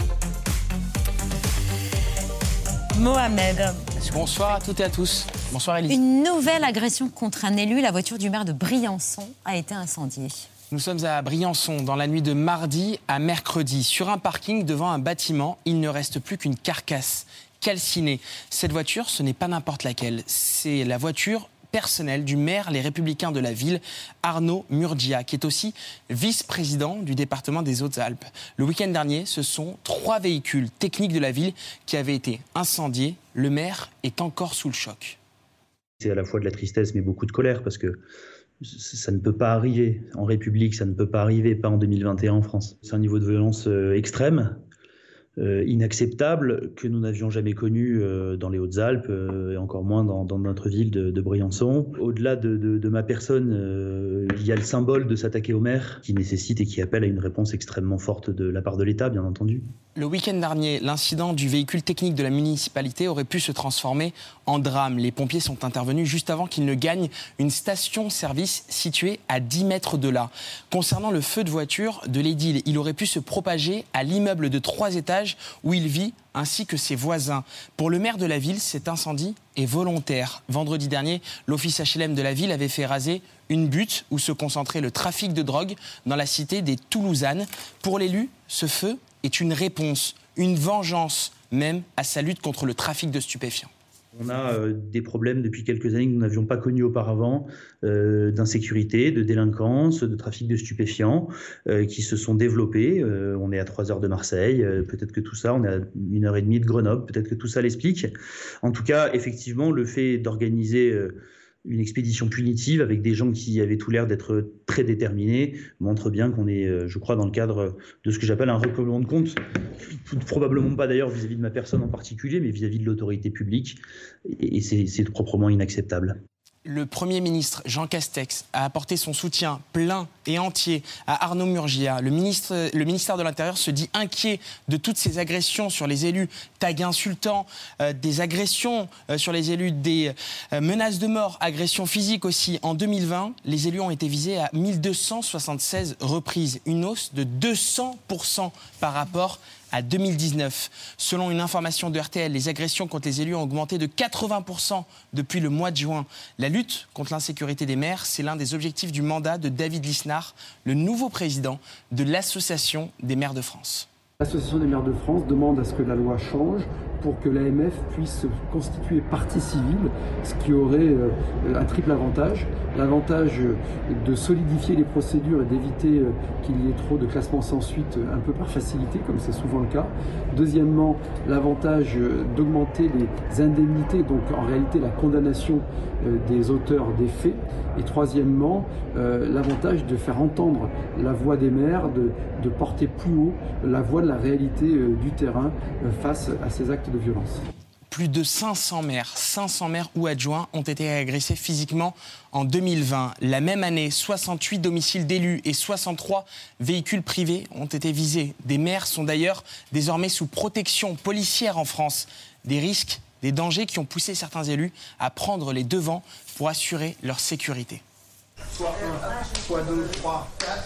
Mohamed. Bonsoir à toutes et à tous. Bonsoir Élise. Une nouvelle agression contre un élu. La voiture du maire de Briançon a été incendiée. Nous sommes à Briançon, dans la nuit de mardi à mercredi. Sur un parking devant un bâtiment, il ne reste plus qu'une carcasse calcinée. Cette voiture, ce n'est pas n'importe laquelle. C'est la voiture personnelle du maire Les Républicains de la ville, Arnaud Murgia, qui est aussi vice-président du département des Hautes-Alpes. Le week-end dernier, ce sont trois véhicules techniques de la ville qui avaient été incendiés. Le maire est encore sous le choc. C'est à la fois de la tristesse, mais beaucoup de colère, parce que ça ne peut pas arriver en République, ça ne peut pas arriver, pas en deux mille vingt et un en France. C'est un niveau de violence euh, extrême, euh, inacceptable, que nous n'avions jamais connu euh, dans les Hautes-Alpes, euh, et encore moins dans, dans notre ville de, de Briançon. Au-delà de, de, de ma personne, euh, il y a le symbole de s'attaquer au maire, qui nécessite et qui appelle à une réponse extrêmement forte de la part de l'État, bien entendu. Le week-end dernier, l'incident du véhicule technique de la municipalité aurait pu se transformer en drame. Les pompiers sont intervenus juste avant qu'il ne gagne une station-service située à dix mètres de là. Concernant le feu de voiture de l'édile, il aurait pu se propager à l'immeuble de trois étages où il vit, ainsi que ses voisins. Pour le maire de la ville, cet incendie est volontaire. Vendredi dernier, l'office H L M de la ville avait fait raser une butte où se concentrait le trafic de drogue dans la cité des Toulousanes. Pour l'élu, ce feu est une réponse, une vengeance même à sa lutte contre le trafic de stupéfiants. On a euh, des problèmes depuis quelques années que nous n'avions pas connus auparavant, euh, d'insécurité, de délinquance, de trafic de stupéfiants euh, qui se sont développés. Euh, on est à trois heures de Marseille, euh, peut-être que tout ça, on est à une heure et demie de Grenoble, peut-être que tout ça l'explique. En tout cas, effectivement, le fait d'organiser euh, une expédition punitive avec des gens qui avaient tout l'air d'être très déterminés montre bien qu'on est, je crois, dans le cadre de ce que j'appelle un règlement de compte. Probablement pas d'ailleurs vis-à-vis de ma personne en particulier, mais vis-à-vis de l'autorité publique. Et c'est, c'est proprement inacceptable. Le Premier ministre Jean Castex a apporté son soutien plein et entier à Arnaud Murgia. Le, ministre, le ministère de l'Intérieur se dit inquiet de toutes ces agressions sur les élus, tags insultants, euh, des agressions euh, sur les élus, des euh, menaces de mort, agressions physiques aussi. En deux mille vingt, les élus ont été visés à mille deux cent soixante-seize reprises, une hausse de deux cents pour cent par rapport à deux mille dix-neuf. Selon une information de R T L, les agressions contre les élus ont augmenté de quatre-vingts pour cent depuis le mois de juin. La lutte contre l'insécurité des maires, c'est l'un des objectifs du mandat de David Lisnard, le nouveau président de l'Association des maires de France. L'Association des maires de France demande à ce que la loi change pour que l'A M F puisse constituer partie civile, ce qui aurait euh, un triple avantage. L'avantage de solidifier les procédures et d'éviter euh, qu'il y ait trop de classements sans suite un peu par facilité, comme c'est souvent le cas. Deuxièmement, l'avantage d'augmenter les indemnités, donc en réalité la condamnation euh, des auteurs des faits. Et troisièmement, euh, l'avantage de faire entendre la voix des maires, de, de porter plus haut la voix de la réalité euh, du terrain euh, face à ces actes de violence. Plus de cinq cents maires, cinq cents maires ou adjoints ont été agressés physiquement en deux mille vingt. La même année, soixante-huit domiciles d'élus et soixante-trois véhicules privés ont été visés. Des maires sont d'ailleurs désormais sous protection policière en France. Des risques, des dangers qui ont poussé certains élus à prendre les devants pour assurer leur sécurité. Soit un, soit deux, trois, quatre.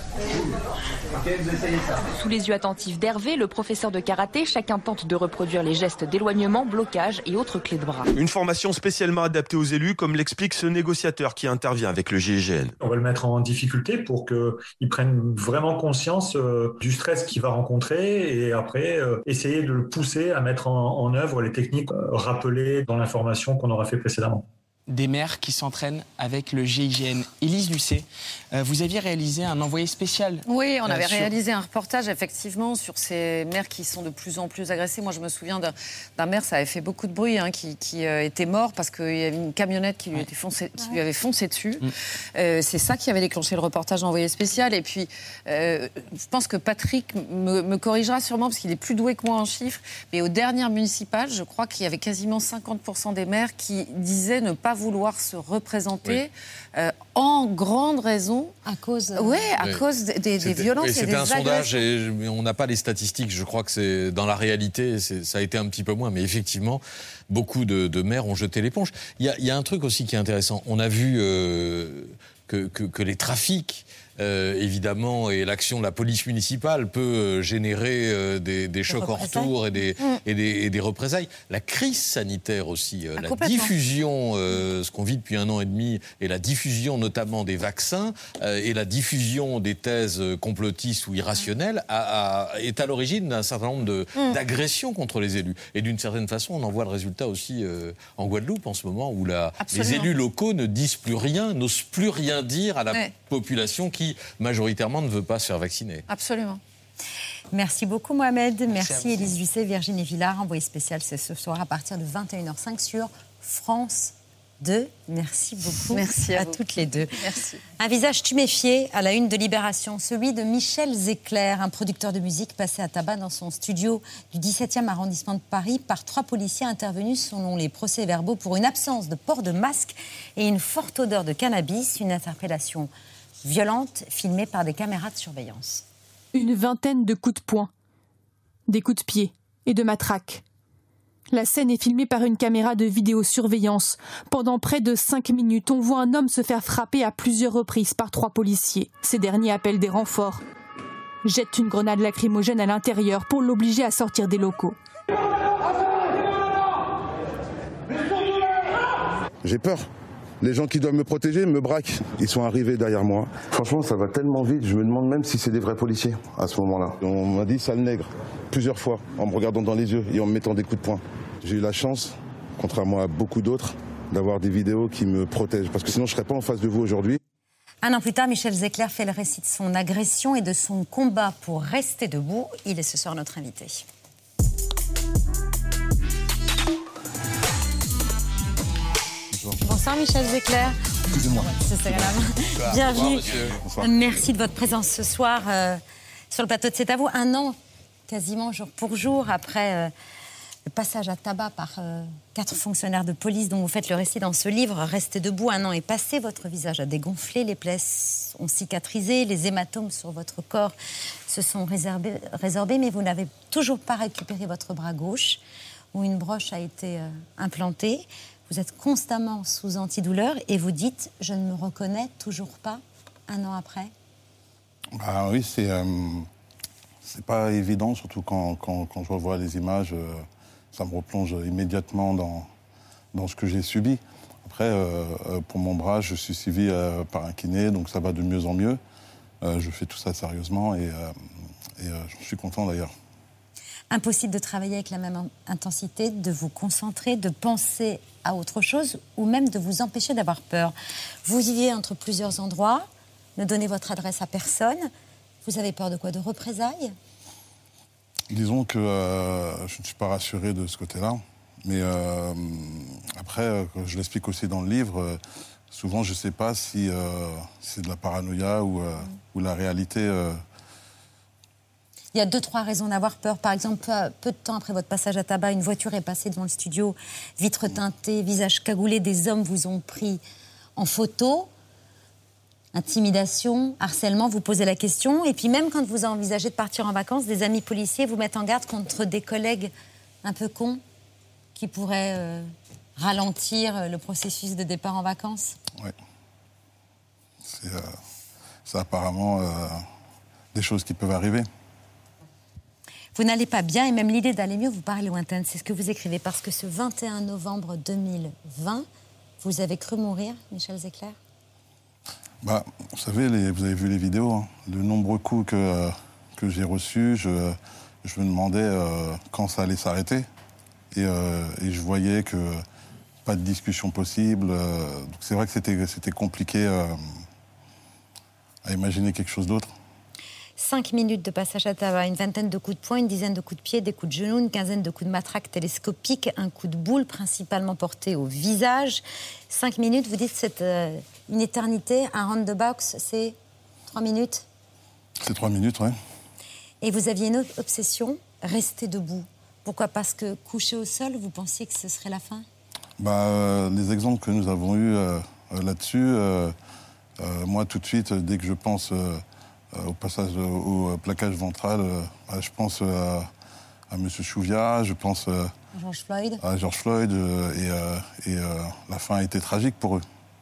Ok, vous essayez ça. Sous les yeux attentifs d'Hervé, le professeur de karaté, chacun tente de reproduire les gestes d'éloignement, blocage et autres clés de bras. Une formation spécialement adaptée aux élus, comme l'explique ce négociateur qui intervient avec le G I G N. On va le mettre en difficulté pour qu'il prenne vraiment conscience euh, du stress qu'il va rencontrer et après euh, essayer de le pousser à mettre en, en œuvre les techniques euh, rappelées dans l'information qu'on aura fait précédemment. des mères qui s'entraînent avec le G I G N. Élise Lucet, euh, vous aviez réalisé un envoyé spécial. Oui, on euh, avait sur... réalisé un reportage, effectivement, sur ces mères qui sont de plus en plus agressées. Moi, je me souviens d'un, d'un maire, ça avait fait beaucoup de bruit, hein, qui, qui euh, était mort parce qu'il y avait une camionnette qui lui, ouais. était foncé, qui lui avait foncé dessus. Mm. Euh, c'est ça qui avait déclenché le reportage envoyé spécial. Et puis, euh, je pense que Patrick me, me corrigera sûrement, parce qu'il est plus doué que moi en chiffres, mais aux dernières municipales, je crois qu'il y avait quasiment cinquante pour cent des maires qui disaient ne pas vouloir se représenter oui. euh, en grande raison à cause euh, ouais à oui. cause des, des, des violences et, et c'était des un agressions. sondage et on n'a pas les statistiques, je crois que c'est dans la réalité c'est, ça a été un petit peu moins, mais effectivement beaucoup de, de maires ont jeté l'éponge. Il y a, il y a un truc aussi qui est intéressant, on a vu euh, que, que, que les trafics Euh, évidemment, et l'action de la police municipale peut euh, générer euh, des, des chocs en retour et des, mmh. et, des, et des représailles. La crise sanitaire aussi, euh, ah, la diffusion, euh, ce qu'on vit depuis un an et demi, et la diffusion notamment des vaccins, euh, et la diffusion des thèses complotistes ou irrationnelles a, a, est à l'origine d'un certain nombre de, mmh. d'agressions contre les élus. Et d'une certaine façon, on en voit le résultat aussi euh, en Guadeloupe en ce moment, où la, les élus locaux ne disent plus rien, n'osent plus rien dire à la ouais. population qui majoritairement ne veut pas se faire vacciner. Absolument. Merci beaucoup Mohamed, merci, merci Élise Lucet, Virginie Villard, envoyé spécial, c'est ce soir à partir de vingt et une heures cinq sur France deux. Merci beaucoup merci à, à toutes les deux. Merci. Un visage tuméfié à la une de Libération, celui de Michel Zecler, un producteur de musique passé à tabac dans son studio du dix-septième arrondissement de Paris par trois policiers intervenus selon les procès-verbaux pour une absence de port de masque et une forte odeur de cannabis, une interpellation violente filmée par des caméras de surveillance. Une vingtaine de coups de poing, des coups de pied et de matraques. La scène est filmée par une caméra de vidéosurveillance. Pendant près de cinq minutes, on voit un homme se faire frapper à plusieurs reprises par trois policiers. Ces derniers appellent des renforts, jettent une grenade lacrymogène à l'intérieur pour l'obliger à sortir des locaux. J'ai peur. Les gens qui doivent me protéger me braquent. Ils sont arrivés derrière moi. Franchement, ça va tellement vite. Je me demande même si c'est des vrais policiers à ce moment-là. On m'a dit sale nègre plusieurs fois en me regardant dans les yeux et en me mettant des coups de poing. J'ai eu la chance, contrairement à beaucoup d'autres, d'avoir des vidéos qui me protègent. Parce que sinon, je ne serais pas en face de vous aujourd'hui. Un an plus tard, Michel Zecler fait le récit de son agression et de son combat pour rester debout. Il est ce soir notre invité. Bonsoir Michel Zecler. Excusez-moi. C'est ça, madame. Bienvenue. Bonsoir. Merci de votre présence ce soir euh, sur le plateau de C'est à vous. Un an, quasiment jour pour jour, après euh, le passage à tabac par euh, quatre fonctionnaires de police dont vous faites le récit dans ce livre. Restez debout, un an est passé, votre visage a dégonflé, les plaies ont cicatrisé, les hématomes sur votre corps se sont résorbés, résorbés mais vous n'avez toujours pas récupéré votre bras gauche, où une broche a été euh, implantée. Vous êtes constamment sous antidouleur et vous dites « je ne me reconnais toujours pas » un an après. Bah oui, c'est, euh, c'est pas évident, surtout quand, quand, quand je revois les images, euh, ça me replonge immédiatement dans, dans ce que j'ai subi. Après, euh, pour mon bras, je suis suivi euh, par un kiné, donc ça va de mieux en mieux. Euh, je fais tout ça sérieusement et, euh, et euh, j'en suis content d'ailleurs. Impossible de travailler avec la même intensité, de vous concentrer, de penser à autre chose ou même de vous empêcher d'avoir peur. Vous viviez entre plusieurs endroits, ne donnez votre adresse à personne. Vous avez peur de quoi? De représailles? Disons que euh, je ne suis pas rassuré de ce côté-là. Mais euh, après, euh, je l'explique aussi dans le livre, euh, souvent je ne sais pas si euh, c'est de la paranoïa ou, euh, mmh. ou la réalité... Euh, Il y a deux, trois raisons d'avoir peur. Par exemple, peu, peu de temps après votre passage à tabac, une voiture est passée devant le studio, vitres teintées, visage cagoulé, des hommes vous ont pris en photo. Intimidation, harcèlement, vous posez la question. Et puis même quand vous envisagez de partir en vacances, des amis policiers vous mettent en garde contre des collègues un peu cons qui pourraient euh, ralentir le processus de départ en vacances. Oui. C'est, euh, c'est apparemment euh, des choses qui peuvent arriver. Vous n'allez pas bien et même l'idée d'aller mieux vous paraît lointaine. C'est ce que vous écrivez parce que ce vingt et un novembre deux mille vingt, vous avez cru mourir, Michel Zecler? Bah, vous savez, les, vous avez vu les vidéos, hein, de nombreux coups que, euh, que j'ai reçus, je, je me demandais euh, quand ça allait s'arrêter. Et, euh, et je voyais que, pas de discussion possible. Euh, donc c'est vrai que c'était, c'était compliqué euh, à imaginer quelque chose d'autre. Cinq minutes de passage à tabac, une vingtaine de coups de poing, une dizaine de coups de pied, des coups de genoux, une quinzaine de coups de matraque télescopique, un coup de boule principalement porté au visage. Cinq minutes, vous dites c'est euh, une éternité. Un round de boxe, c'est trois minutes? C'est trois minutes, oui. Et vous aviez une autre obsession, rester debout. Pourquoi? Parce que couché au sol, vous pensiez que ce serait la fin? Bah, euh, les exemples que nous avons eus euh, là-dessus, euh, euh, moi tout de suite, dès que je pense euh, au passage euh, au plaquage ventral, euh, bah, je pense euh, à M. Chouviat, je pense euh, George Floyd. à George Floyd, euh, et, euh, et euh, la fin a été tragique pour eux.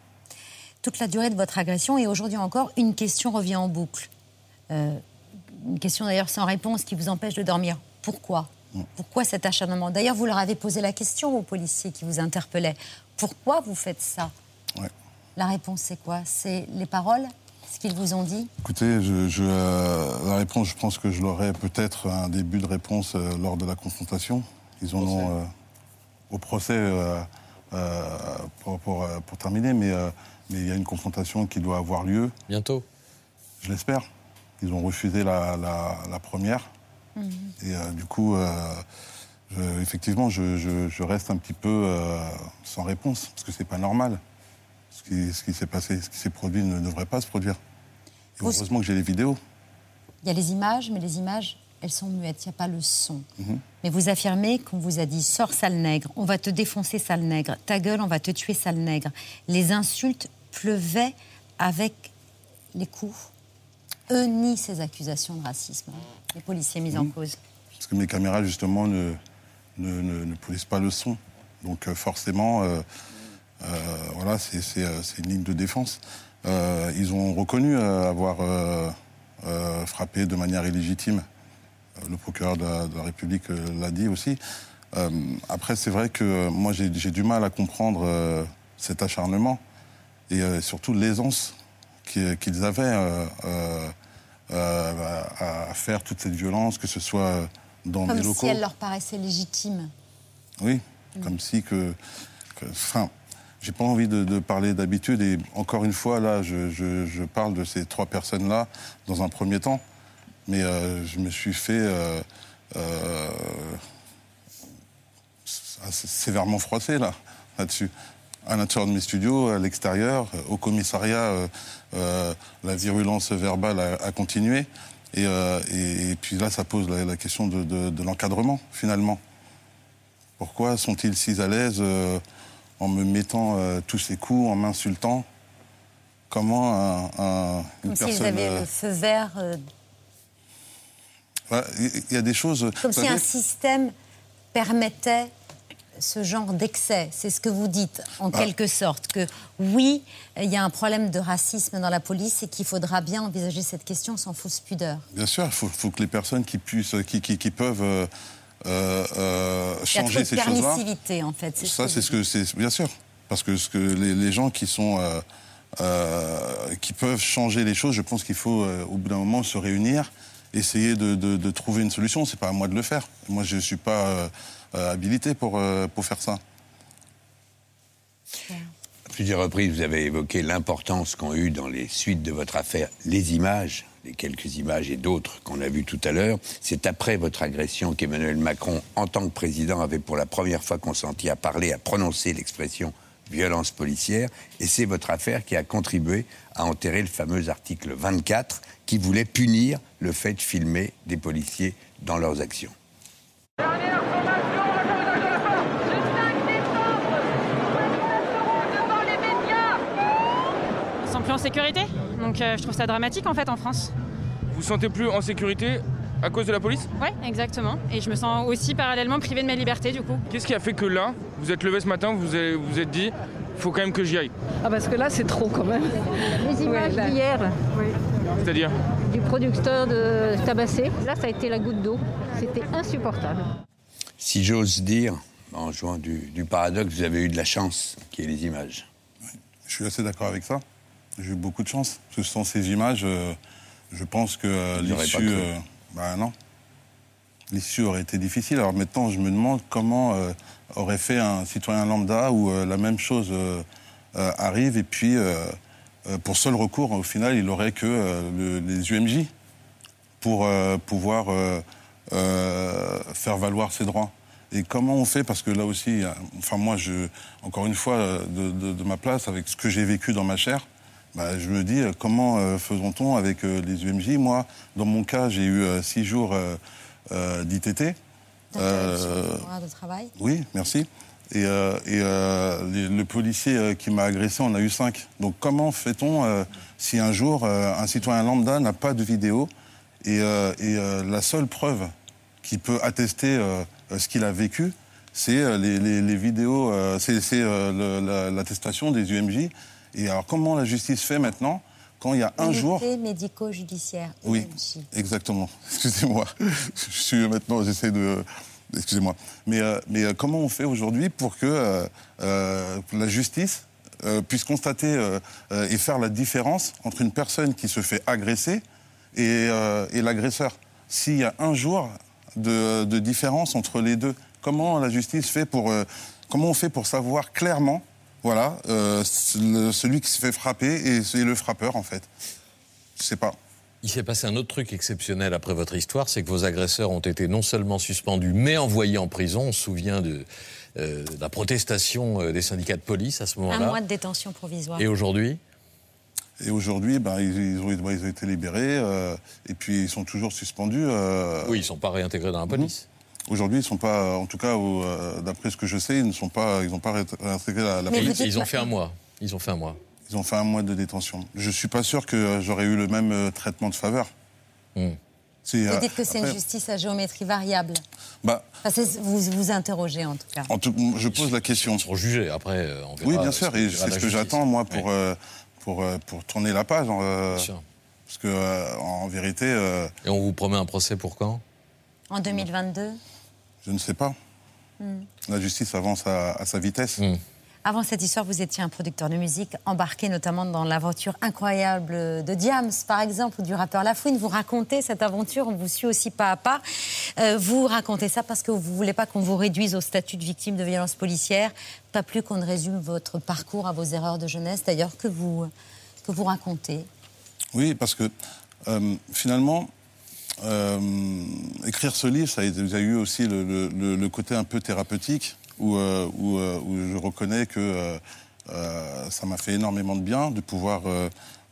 Toute la durée de votre agression, et aujourd'hui encore, une question revient en boucle. Euh, une question d'ailleurs sans réponse qui vous empêche de dormir. Pourquoi ? Pourquoi cet acharnement? D'ailleurs, vous leur avez posé la question aux policiers qui vous interpellaient. Pourquoi vous faites ça? Ouais. La réponse, c'est quoi? C'est les paroles? Ce qu'ils vous ont dit? Écoutez, je, je, euh, la réponse, je pense que je l'aurai peut-être un début de réponse euh, lors de la confrontation. Ils en ont euh, au procès euh, euh, pour, pour, pour terminer, mais euh, mais il y a une confrontation qui doit avoir lieu. Bientôt. Je l'espère. Ils ont refusé la, la, la première. Mmh. Et euh, du coup, euh, je, effectivement, je, je, je reste un petit peu euh, sans réponse, parce que c'est pas normal. Ce qui, ce qui s'est passé, ce qui s'est produit ne devrait pas se produire. Et Vous... heureusement que j'ai les vidéos. Il y a les images, mais les images, elles sont muettes, il n'y a pas le son. Mmh. Mais vous affirmez qu'on vous a dit « Sors, sale nègre, on va te défoncer, sale nègre, ta gueule, on va te tuer, sale nègre ». Les insultes pleuvaient avec les coups. Eux nient ces accusations de racisme, les policiers mis mmh. en cause. Parce que mes caméras, justement, ne, ne, ne, ne polissent pas le son. Donc euh, forcément, euh, euh, voilà, c'est, c'est, c'est une ligne de défense. Euh, ils ont reconnu euh, avoir euh, euh, frappé de manière illégitime. Euh, le procureur de la, de la République euh, l'a dit aussi. Euh, après, c'est vrai que euh, moi, j'ai, j'ai du mal à comprendre euh, cet acharnement et euh, surtout l'aisance qu'ils avaient euh, euh, euh, à, à faire toute cette violence, que ce soit dans comme des locaux. Comme si elle leur paraissait légitime. Oui, mmh. comme si que... que enfin, j'ai pas envie de, de parler d'habitude, et encore une fois, là, je, je, je parle de ces trois personnes-là dans un premier temps, mais euh, je me suis fait euh, euh, sévèrement froisser, là, là-dessus. À l'intérieur de mes studios, à l'extérieur, au commissariat, euh, euh, la virulence verbale a, a continué. Et, euh, et, et puis là, ça pose la, la question de, de, de l'encadrement, finalement. Pourquoi sont-ils si à l'aise euh, en me mettant euh, tous ces coups, en m'insultant? Comment un, un, une Comme personne... si vous avez euh... le feu vert... Il euh... voilà, y, y a des choses... Comme si savez... un système permettait ce genre d'excès, c'est ce que vous dites, en ah. quelque sorte, que oui, il y a un problème de racisme dans la police et qu'il faudra bien envisager cette question sans fausse pudeur. Bien sûr, il faut, faut que les personnes qui, puissent, qui, qui, qui peuvent euh, euh, changer ces choses-là... Il y a trop de permissivité, en fait. C'est ça, ce c'est ce que c'est, bien sûr. Parce que, ce que les, les gens qui sont... Euh, euh, qui peuvent changer les choses, je pense qu'il faut, euh, au bout d'un moment, se réunir, essayer de, de, de trouver une solution. C'est pas à moi de le faire. Moi, je ne suis pas... Euh, Euh, habilité pour, euh, pour faire ça. À plusieurs reprises, vous avez évoqué l'importance qu'ont eu dans les suites de votre affaire les images, les quelques images et d'autres qu'on a vues tout à l'heure. C'est après votre agression qu'Emmanuel Macron, en tant que président, avait pour la première fois consenti à parler, à prononcer l'expression violence policière. Et c'est votre affaire qui a contribué à enterrer le fameux article vingt-quatre qui voulait punir le fait de filmer des policiers dans leurs actions. Plus en sécurité, donc euh, je trouve ça dramatique en fait en France. Vous vous sentez plus en sécurité à cause de la police? Oui, exactement, et je me sens aussi parallèlement privée de ma liberté du coup. Qu'est-ce qui a fait que là, vous êtes levé ce matin, vous vous vous êtes dit, faut quand même que j'y aille? Ah parce que là c'est trop quand même. Les images ouais, d'hier, oui. C'est-à-dire? Du producteur de tabassé, là ça a été la goutte d'eau, c'était insupportable. Si j'ose dire, en jouant du, du paradoxe, vous avez eu de la chance qu'il y ait les images. Oui, je suis assez d'accord avec ça. J'ai eu beaucoup de chance. Parce que sans ces images, euh, je pense que euh, l'issue... Euh, bah non. l'issue aurait été difficile. Alors maintenant, je me demande comment euh, aurait fait un citoyen lambda où euh, la même chose euh, euh, arrive et puis, euh, euh, pour seul recours, au final, il n'aurait que euh, le, les U M J pour euh, pouvoir euh, euh, faire valoir ses droits. Et comment on fait? Parce que là aussi, enfin moi, je, encore une fois, de, de, de ma place, avec ce que j'ai vécu dans ma chair, bah, je me dis, comment euh, faisons-on avec euh, les U M J? Moi, dans mon cas, j'ai eu euh, six jours euh, euh, d'I T T. Euh, de travail. Oui, merci. Et, euh, et euh, les, le policier euh, qui m'a agressé en a eu cinq. Donc comment fait-on euh, si un jour, euh, un citoyen lambda n'a pas de vidéo et, euh, et euh, la seule preuve qui peut attester euh, ce qu'il a vécu, c'est euh, les, les, les vidéos, euh, c'est euh, l'attestation des U M J. Et alors, comment la justice fait maintenant quand il y a un jour... médico-judiciaire. Oui, exactement. Excusez-moi. Je suis maintenant, j'essaie de... Excusez-moi. Mais, euh, mais euh, comment on fait aujourd'hui pour que euh, euh, la justice euh, puisse constater euh, euh, et faire la différence entre une personne qui se fait agresser et, euh, et l'agresseur? S'il y a un jour de, de différence entre les deux, comment la justice fait pour... Euh, comment on fait pour savoir clairement... Voilà, euh, celui qui se fait frapper et c'est le frappeur, en fait. Je sais pas. Il s'est passé un autre truc exceptionnel après votre histoire, c'est que vos agresseurs ont été non seulement suspendus, mais envoyés en prison. On se souvient de, euh, de la protestation des syndicats de police à ce moment-là. Un mois de détention provisoire. Et aujourd'hui ? Et aujourd'hui, ben, ils, ils, ont, ils ont été libérés, euh, et puis ils sont toujours suspendus. Euh... Oui, ils ne sont pas réintégrés dans la police. Mmh. Aujourd'hui, ils ne sont pas, en tout cas, euh, d'après ce que je sais, ils ne sont pas, ils n'ont pas réintégré la, la police. Ils ont fait un mois. Ils ont fait un mois. Ils ont fait un mois de détention. Je ne suis pas sûr que j'aurais eu le même euh, traitement de faveur. Mmh. Vous euh, dites que c'est une justice à géométrie variable. Bah, enfin, vous vous interrogez, en tout cas. En tout, je pose la question. Ils seront jugés, après, on verra. Oui, bien sûr, et c'est ce que j'attends, moi, pour, oui. euh, pour, euh, pour tourner la page. Euh, bien sûr. Parce que, euh, en vérité... Euh... Et on vous promet un procès pour quand? En deux mille vingt-deux. Je ne sais pas. Mm. La justice avance à, à sa vitesse. Mm. Avant cette histoire, vous étiez un producteur de musique, embarqué notamment dans l'aventure incroyable de Diams, par exemple, ou du rappeur La Fouine. Vous racontez cette aventure, on vous suit aussi pas à pas. Euh, vous racontez ça parce que vous ne voulez pas qu'on vous réduise au statut de victime de violences policières, pas plus qu'on ne résume votre parcours à vos erreurs de jeunesse, d'ailleurs, que vous, que vous racontez. Oui, parce que euh, finalement... Euh, écrire ce livre, ça a, ça a eu aussi le, le, le côté un peu thérapeutique, où, euh, où, euh, où je reconnais que euh, euh, ça m'a fait énormément de bien de pouvoir euh,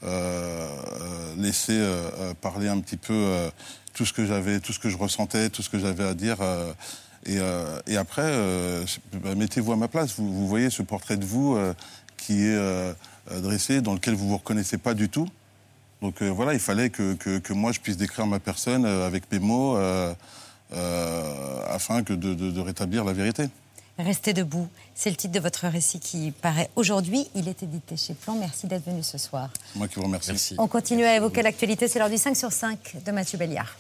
euh, laisser euh, parler un petit peu euh, tout ce que j'avais, tout ce que je ressentais, tout ce que j'avais à dire. Euh, et, euh, et après, euh, bah, mettez-vous à ma place. Vous, vous voyez ce portrait de vous euh, qui est euh, dressé, dans lequel vous ne vous reconnaissez pas du tout. Donc euh, voilà, il fallait que, que, que moi je puisse décrire ma personne euh, avec mes mots euh, euh, afin que de, de, de rétablir la vérité. Restez debout, c'est le titre de votre récit qui paraît aujourd'hui. Il est édité chez Plon. Merci d'être venu ce soir. Moi qui vous remercie. Merci. On continue à évoquer l'actualité, c'est l'heure du cinq sur cinq de Mathieu Béliard.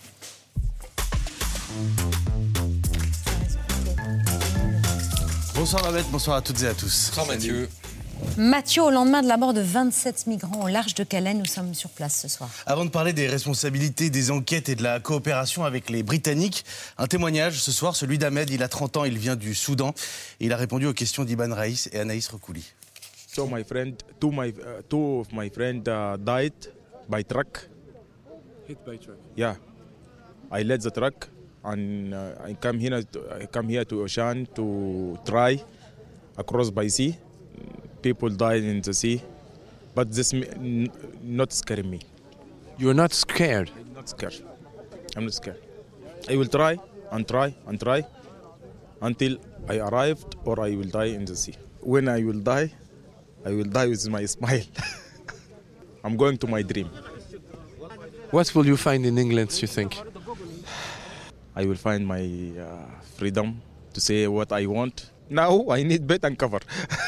Bonsoir Babette, bonsoir à toutes et à tous. Bonsoir Mathieu. Mathieu, au lendemain de la mort de vingt-sept migrants au large de Calais, nous sommes sur place ce soir. Avant de parler des responsabilités, des enquêtes et de la coopération avec les Britanniques, un témoignage ce soir, celui d'Ahmed. Il a trente ans, il vient du Soudan et il a répondu aux questions d'Iban Raïs et Anaïs Recouli. So my friend, two, my, uh, two of my friends uh, died by truck. Hit by truck? Yeah. I led the truck and uh, I come here to, I come here to Ocean to try across by sea. People died in the sea, but this n- not scaring me. You're not scared? I'm not scared. I'm not scared. I will try and try and try until I arrived or I will die in the sea. When I will die, I will die with my smile. I'm going to my dream. What will you find in England, you think? I will find my uh, freedom to say what I want. Now I need bed and cover.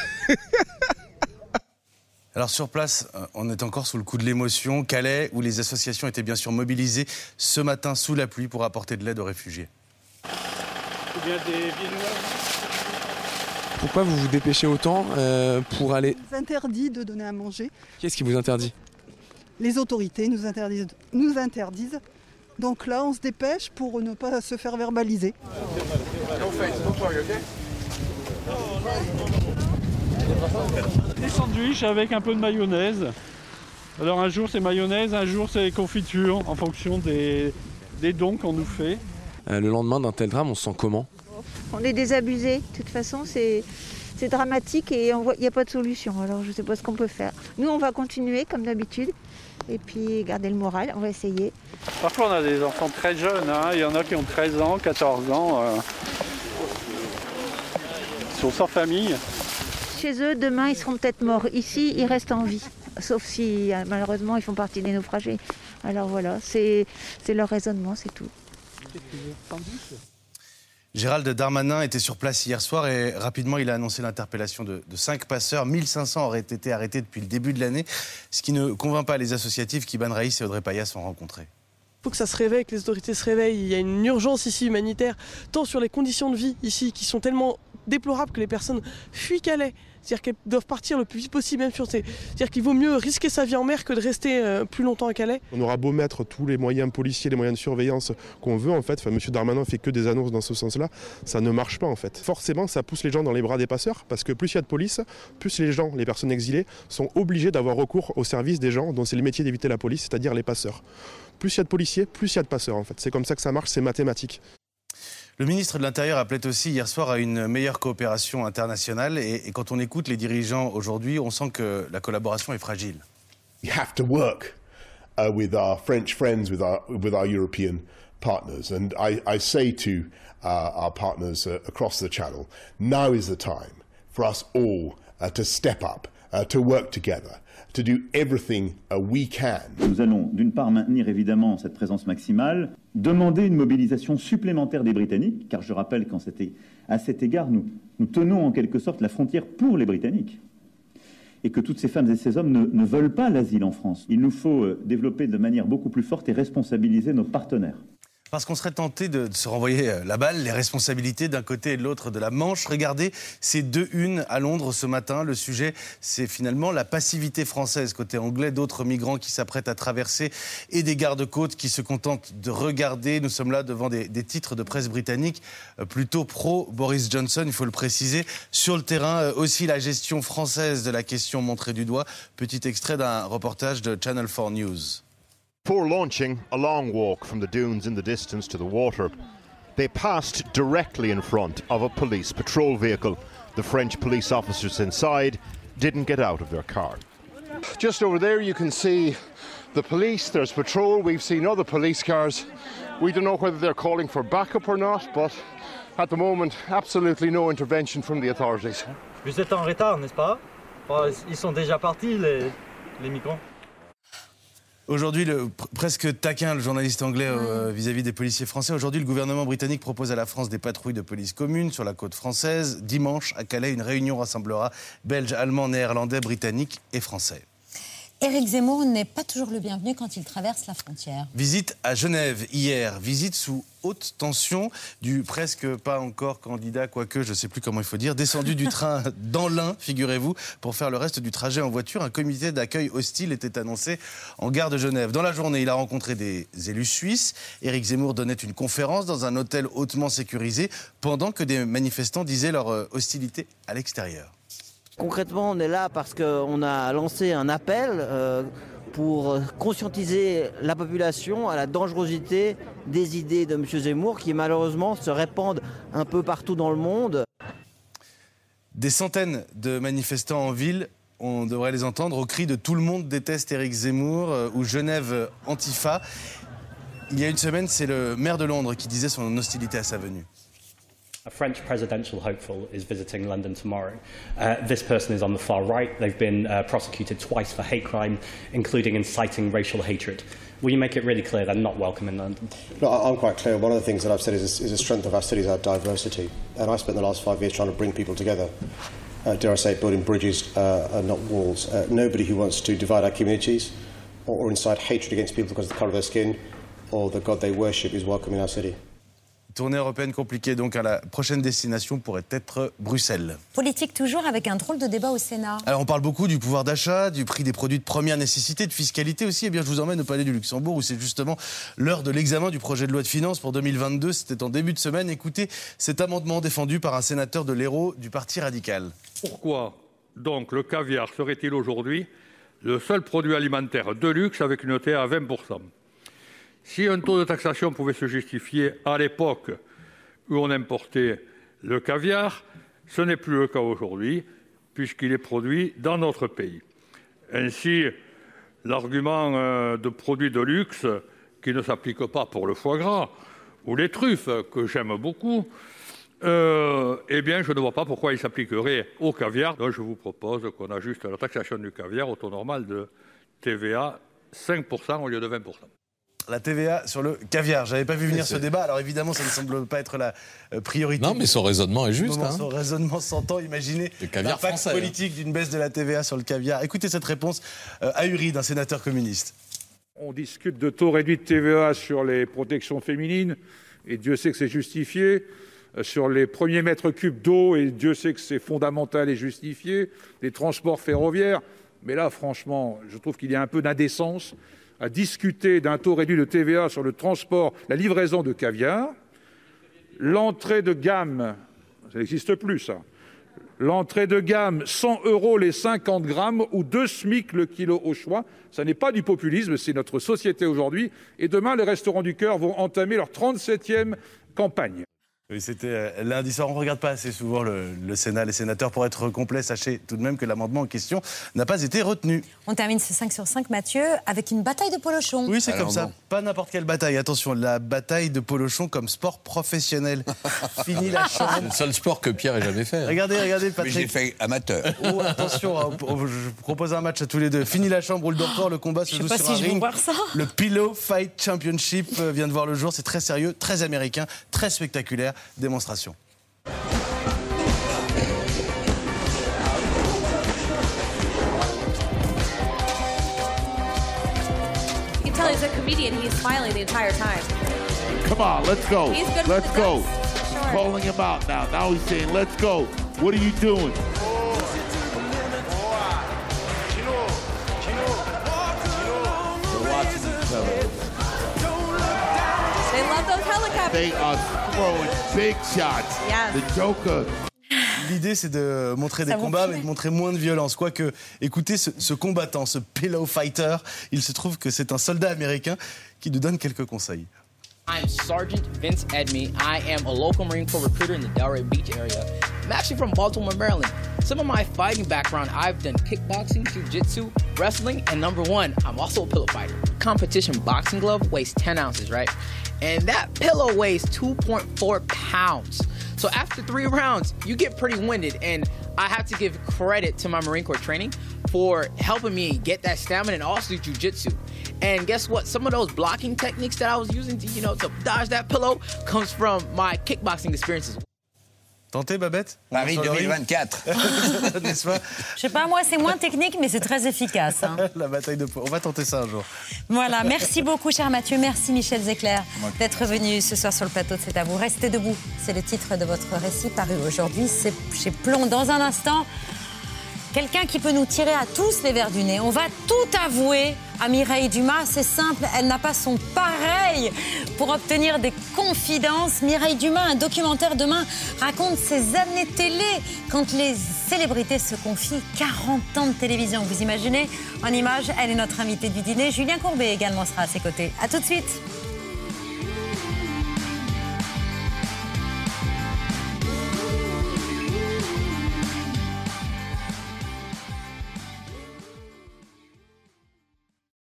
Alors sur place, on est encore sous le coup de l'émotion. Calais, où les associations étaient bien sûr mobilisées ce matin sous la pluie pour apporter de l'aide aux réfugiés. Pourquoi vous vous dépêchez autant euh, pour aller... On nous interdit de donner à manger. Qu'est-ce qui vous interdit? Les autorités nous interdisent, nous interdisent Donc là, on se dépêche pour ne pas se faire verbaliser. Des sandwichs avec un peu de mayonnaise. Alors un jour c'est mayonnaise, un jour c'est confiture, en fonction des, des dons qu'on nous fait. Euh, le lendemain d'un tel drame, on se sent comment? On est désabusés, de toute façon c'est, c'est dramatique et il n'y a pas de solution, alors je ne sais pas ce qu'on peut faire. Nous on va continuer comme d'habitude et puis garder le moral, on va essayer. Parfois on a des enfants très jeunes, hein. Il y en a qui ont treize ans, quatorze ans, euh... ils sont sans famille. Chez eux, demain ils seront peut-être morts, ici ils restent en vie. Sauf si malheureusement ils font partie des naufragés. Alors voilà, c'est, c'est leur raisonnement, c'est tout. Gérald Darmanin était sur place hier soir et rapidement il a annoncé l'interpellation de, de cinq passeurs. mille cinq cents auraient été arrêtés depuis le début de l'année, ce qui ne convainc pas les associatifs qu'Ibn Raïs et Audrey Payas ont rencontrés. Il faut que ça se réveille, que les autorités se réveillent. Il y a une urgence ici humanitaire, tant sur les conditions de vie ici qui sont tellement déplorables que les personnes fuient Calais. C'est-à-dire qu'elles doivent partir le plus vite possible, même sur ces... C'est-à-dire qu'il vaut mieux risquer sa vie en mer que de rester euh, plus longtemps à Calais. On aura beau mettre tous les moyens policiers, les moyens de surveillance qu'on veut, en fait. Enfin, M. Darmanin ne fait que des annonces dans ce sens-là. Ça ne marche pas, en fait. Forcément, ça pousse les gens dans les bras des passeurs, parce que plus il y a de police, plus les gens, les personnes exilées, sont obligés d'avoir recours au service des gens dont c'est le métier d'éviter la police, c'est-à-dire les passeurs. Plus il y a de policiers, plus il y a de passeurs, en fait. C'est comme ça que ça marche, c'est mathématique. Le ministre de l'Intérieur appelait aussi hier soir à une meilleure coopération internationale et, et quand on écoute les dirigeants aujourd'hui, on sent que la collaboration est fragile. We have to work uh, with our French friends, with our, with our European partners. And I, I say to uh, our partners uh, across the Channel, now is the time for us all uh, to step up, uh, to work together, to do everything uh, we can. Nous allons d'une part maintenir évidemment cette présence maximale, demander une mobilisation supplémentaire des Britanniques, car je rappelle qu'à cet égard, nous, nous tenons en quelque sorte la frontière pour les Britanniques, et que toutes ces femmes et ces hommes ne, ne veulent pas l'asile en France. Il nous faut développer de manière beaucoup plus forte et responsabiliser nos partenaires. Parce qu'on serait tenté de, de se renvoyer la balle, les responsabilités d'un côté et de l'autre de la Manche. Regardez ces deux unes à Londres ce matin. Le sujet, c'est finalement la passivité française côté anglais, d'autres migrants qui s'apprêtent à traverser et des gardes-côtes qui se contentent de regarder. Nous sommes là devant des, des titres de presse britanniques plutôt pro-Boris Johnson, il faut le préciser. Sur le terrain, aussi la gestion française de la question montrée du doigt. Petit extrait d'un reportage de Channel four News. Before launching a long walk from the dunes in the distance to the water, they passed directly in front of a police patrol vehicle. The French police officers inside didn't get out of their car. Just over there you can see the police, there's patrol, we've seen other police cars. We don't know whether they're calling for backup or not, but at the moment, absolutely no intervention from the authorities. Vous êtes en retard, n'est-ce pas? Ils sont déjà partis, les, les migrants. Aujourd'hui, le, presque taquin, le journaliste anglais euh, vis-à-vis des policiers français. Aujourd'hui, le gouvernement britannique propose à la France des patrouilles de police communes sur la côte française. Dimanche, à Calais, une réunion rassemblera Belges, Allemands, Néerlandais, Britanniques et Français. Éric Zemmour n'est pas toujours le bienvenu quand il traverse la frontière. Visite à Genève hier, visite sous haute tension du presque pas encore candidat, quoique je ne sais plus comment il faut dire, descendu du train dans l'Ain, figurez-vous, pour faire le reste du trajet en voiture. Un comité d'accueil hostile était annoncé en gare de Genève. Dans la journée, il a rencontré des élus suisses. Éric Zemmour donnait une conférence dans un hôtel hautement sécurisé pendant que des manifestants disaient leur hostilité à l'extérieur. Concrètement, on est là parce qu'on a lancé un appel euh, pour conscientiser la population à la dangerosité des idées de M. Zemmour qui malheureusement se répandent un peu partout dans le monde. Des centaines de manifestants en ville, on devrait les entendre au cri de « Tout le monde déteste Éric Zemmour » ou « Genève Antifa ». Il y a une semaine, c'est le maire de Londres qui disait son hostilité à sa venue. A French presidential hopeful is visiting London tomorrow. Uh, this person is on the far right. They've been uh, prosecuted twice for hate crime, including inciting racial hatred. Will you make it really clear they're not welcome in London? No, I'm quite clear. One of the things that I've said is, is the strength of our city is our diversity. And I spent the last five years trying to bring people together. Uh, dare I say, building bridges uh, and not walls. Uh, nobody who wants to divide our communities or, or incite hatred against people because of the colour of their skin or the God they worship is welcome in our city. Tournée européenne compliquée, donc à la prochaine destination pourrait être Bruxelles. Politique toujours, avec un drôle de débat au Sénat. Alors on parle beaucoup du pouvoir d'achat, du prix des produits de première nécessité, de fiscalité aussi. Eh bien je vous emmène au Palais du Luxembourg où c'est justement l'heure de l'examen du projet de loi de finances pour deux mille vingt-deux. C'était en début de semaine. Écoutez cet amendement défendu par un sénateur de l'Hérault du Parti radical. Pourquoi donc le caviar serait-il aujourd'hui le seul produit alimentaire de luxe avec une T A à vingt pour cent ? Si un taux de taxation pouvait se justifier à l'époque où on importait le caviar, ce n'est plus le cas aujourd'hui, puisqu'il est produit dans notre pays. Ainsi, l'argument de produits de luxe, qui ne s'applique pas pour le foie gras ou les truffes, que j'aime beaucoup, euh, eh bien, je ne vois pas pourquoi il s'appliquerait au caviar. Donc, je vous propose qu'on ajuste la taxation du caviar au taux normal de T V A cinq pour cent au lieu de vingt pour cent. La T V A sur le caviar. J'avais pas vu venir ce débat. Alors évidemment, ça ne semble pas être la priorité. Non, mais son raisonnement est juste. Hein. Son raisonnement s'entend. Imaginez l'impact politique hein. d'une baisse de la T V A sur le caviar. Écoutez cette réponse ahurie d'un sénateur communiste. On discute de taux réduits de T V A sur les protections féminines, et Dieu sait que c'est justifié. Sur les premiers mètres cubes d'eau, et Dieu sait que c'est fondamental et justifié. Les transports ferroviaires. Mais là, franchement, je trouve qu'il y a un peu d'indécence à discuter d'un taux réduit de T V A sur le transport, la livraison de caviar. L'entrée de gamme, ça n'existe plus ça. L'entrée de gamme, cent euros les cinquante grammes ou deux SMIC le kilo au choix. Ça n'est pas du populisme, c'est notre société aujourd'hui. Et demain, les Restaurants du Cœur vont entamer leur trente-septième campagne. Oui, c'était lundi soir. On ne regarde pas assez souvent le, le Sénat, les sénateurs. Pour être complet, sachez tout de même que l'amendement en question n'a pas été retenu. On termine ce cinq sur cinq, Mathieu, avec une bataille de polochon. Oui, c'est Alors comme bon. ça. Pas n'importe quelle bataille. Attention, la bataille de polochon comme sport professionnel. Fini la chambre. C'est le seul sport que Pierre ait jamais fait. Regardez, regardez, Patrick. Mais j'ai fait amateur. Oh, attention, hein, je propose un match à tous les deux. Fini la chambre ou le dortoir, le combat se joue sur un si ring. Voir ça. Le Pillow Fight Championship vient de voir le jour. C'est très sérieux, très américain, très spectaculaire. Démonstration. You can tell he's a comedian. He's smiling the entire time. Come on, let's go. He's good let's with the go. guns, sure. Calling him out now. Now he's saying, let's go. What are you doing? They love those helicopters. They are throwing big shots. Yes. The Joker. L'idée, c'est de montrer Ça des combats, fait. mais de montrer moins de violence. Quoique, écoutez, ce, ce combattant, ce pillow fighter, il se trouve que c'est un soldat américain qui nous donne quelques conseils. I'm Sergeant Vince Edme. I am a local Marine Corps recruiter in the Delray Beach area. I'm actually from Baltimore, Maryland. Some of my fighting background, I've done kickboxing, jiu-jitsu, wrestling, and number one, I'm also a pillow fighter. Competition boxing glove weighs ten ounces, right? And that pillow weighs two point four pounds. So after three rounds, you get pretty winded. And I have to give credit to my Marine Corps training for helping me get that stamina and also jiu-jitsu. And guess what? Some of those blocking techniques that I was using to, you know, to dodge that pillow comes from my kickboxing experiences. Tentez, Babette? Paris deux mille vingt-quatre. N'est-ce pas? Je sais pas, moi, c'est moins technique, mais c'est très efficace. Hein. La bataille de... On va tenter ça un jour. Voilà, merci beaucoup, cher Mathieu. Merci, Michel Zecler, d'être venu ce soir sur le plateau de C'est à vous. Restez debout. C'est le titre de votre récit paru aujourd'hui. C'est chez Plomb. Dans un instant, quelqu'un qui peut nous tirer à tous les verres du nez. On va tout avouer à Mireille Dumas. C'est simple, elle n'a pas son pareil pour obtenir des confidences. Mireille Dumas, un documentaire demain, raconte ses années télé quand les célébrités se confient. quarante ans de télévision, vous imaginez? En images, elle est notre invitée du dîner. Julien Courbet également sera à ses côtés. A tout de suite.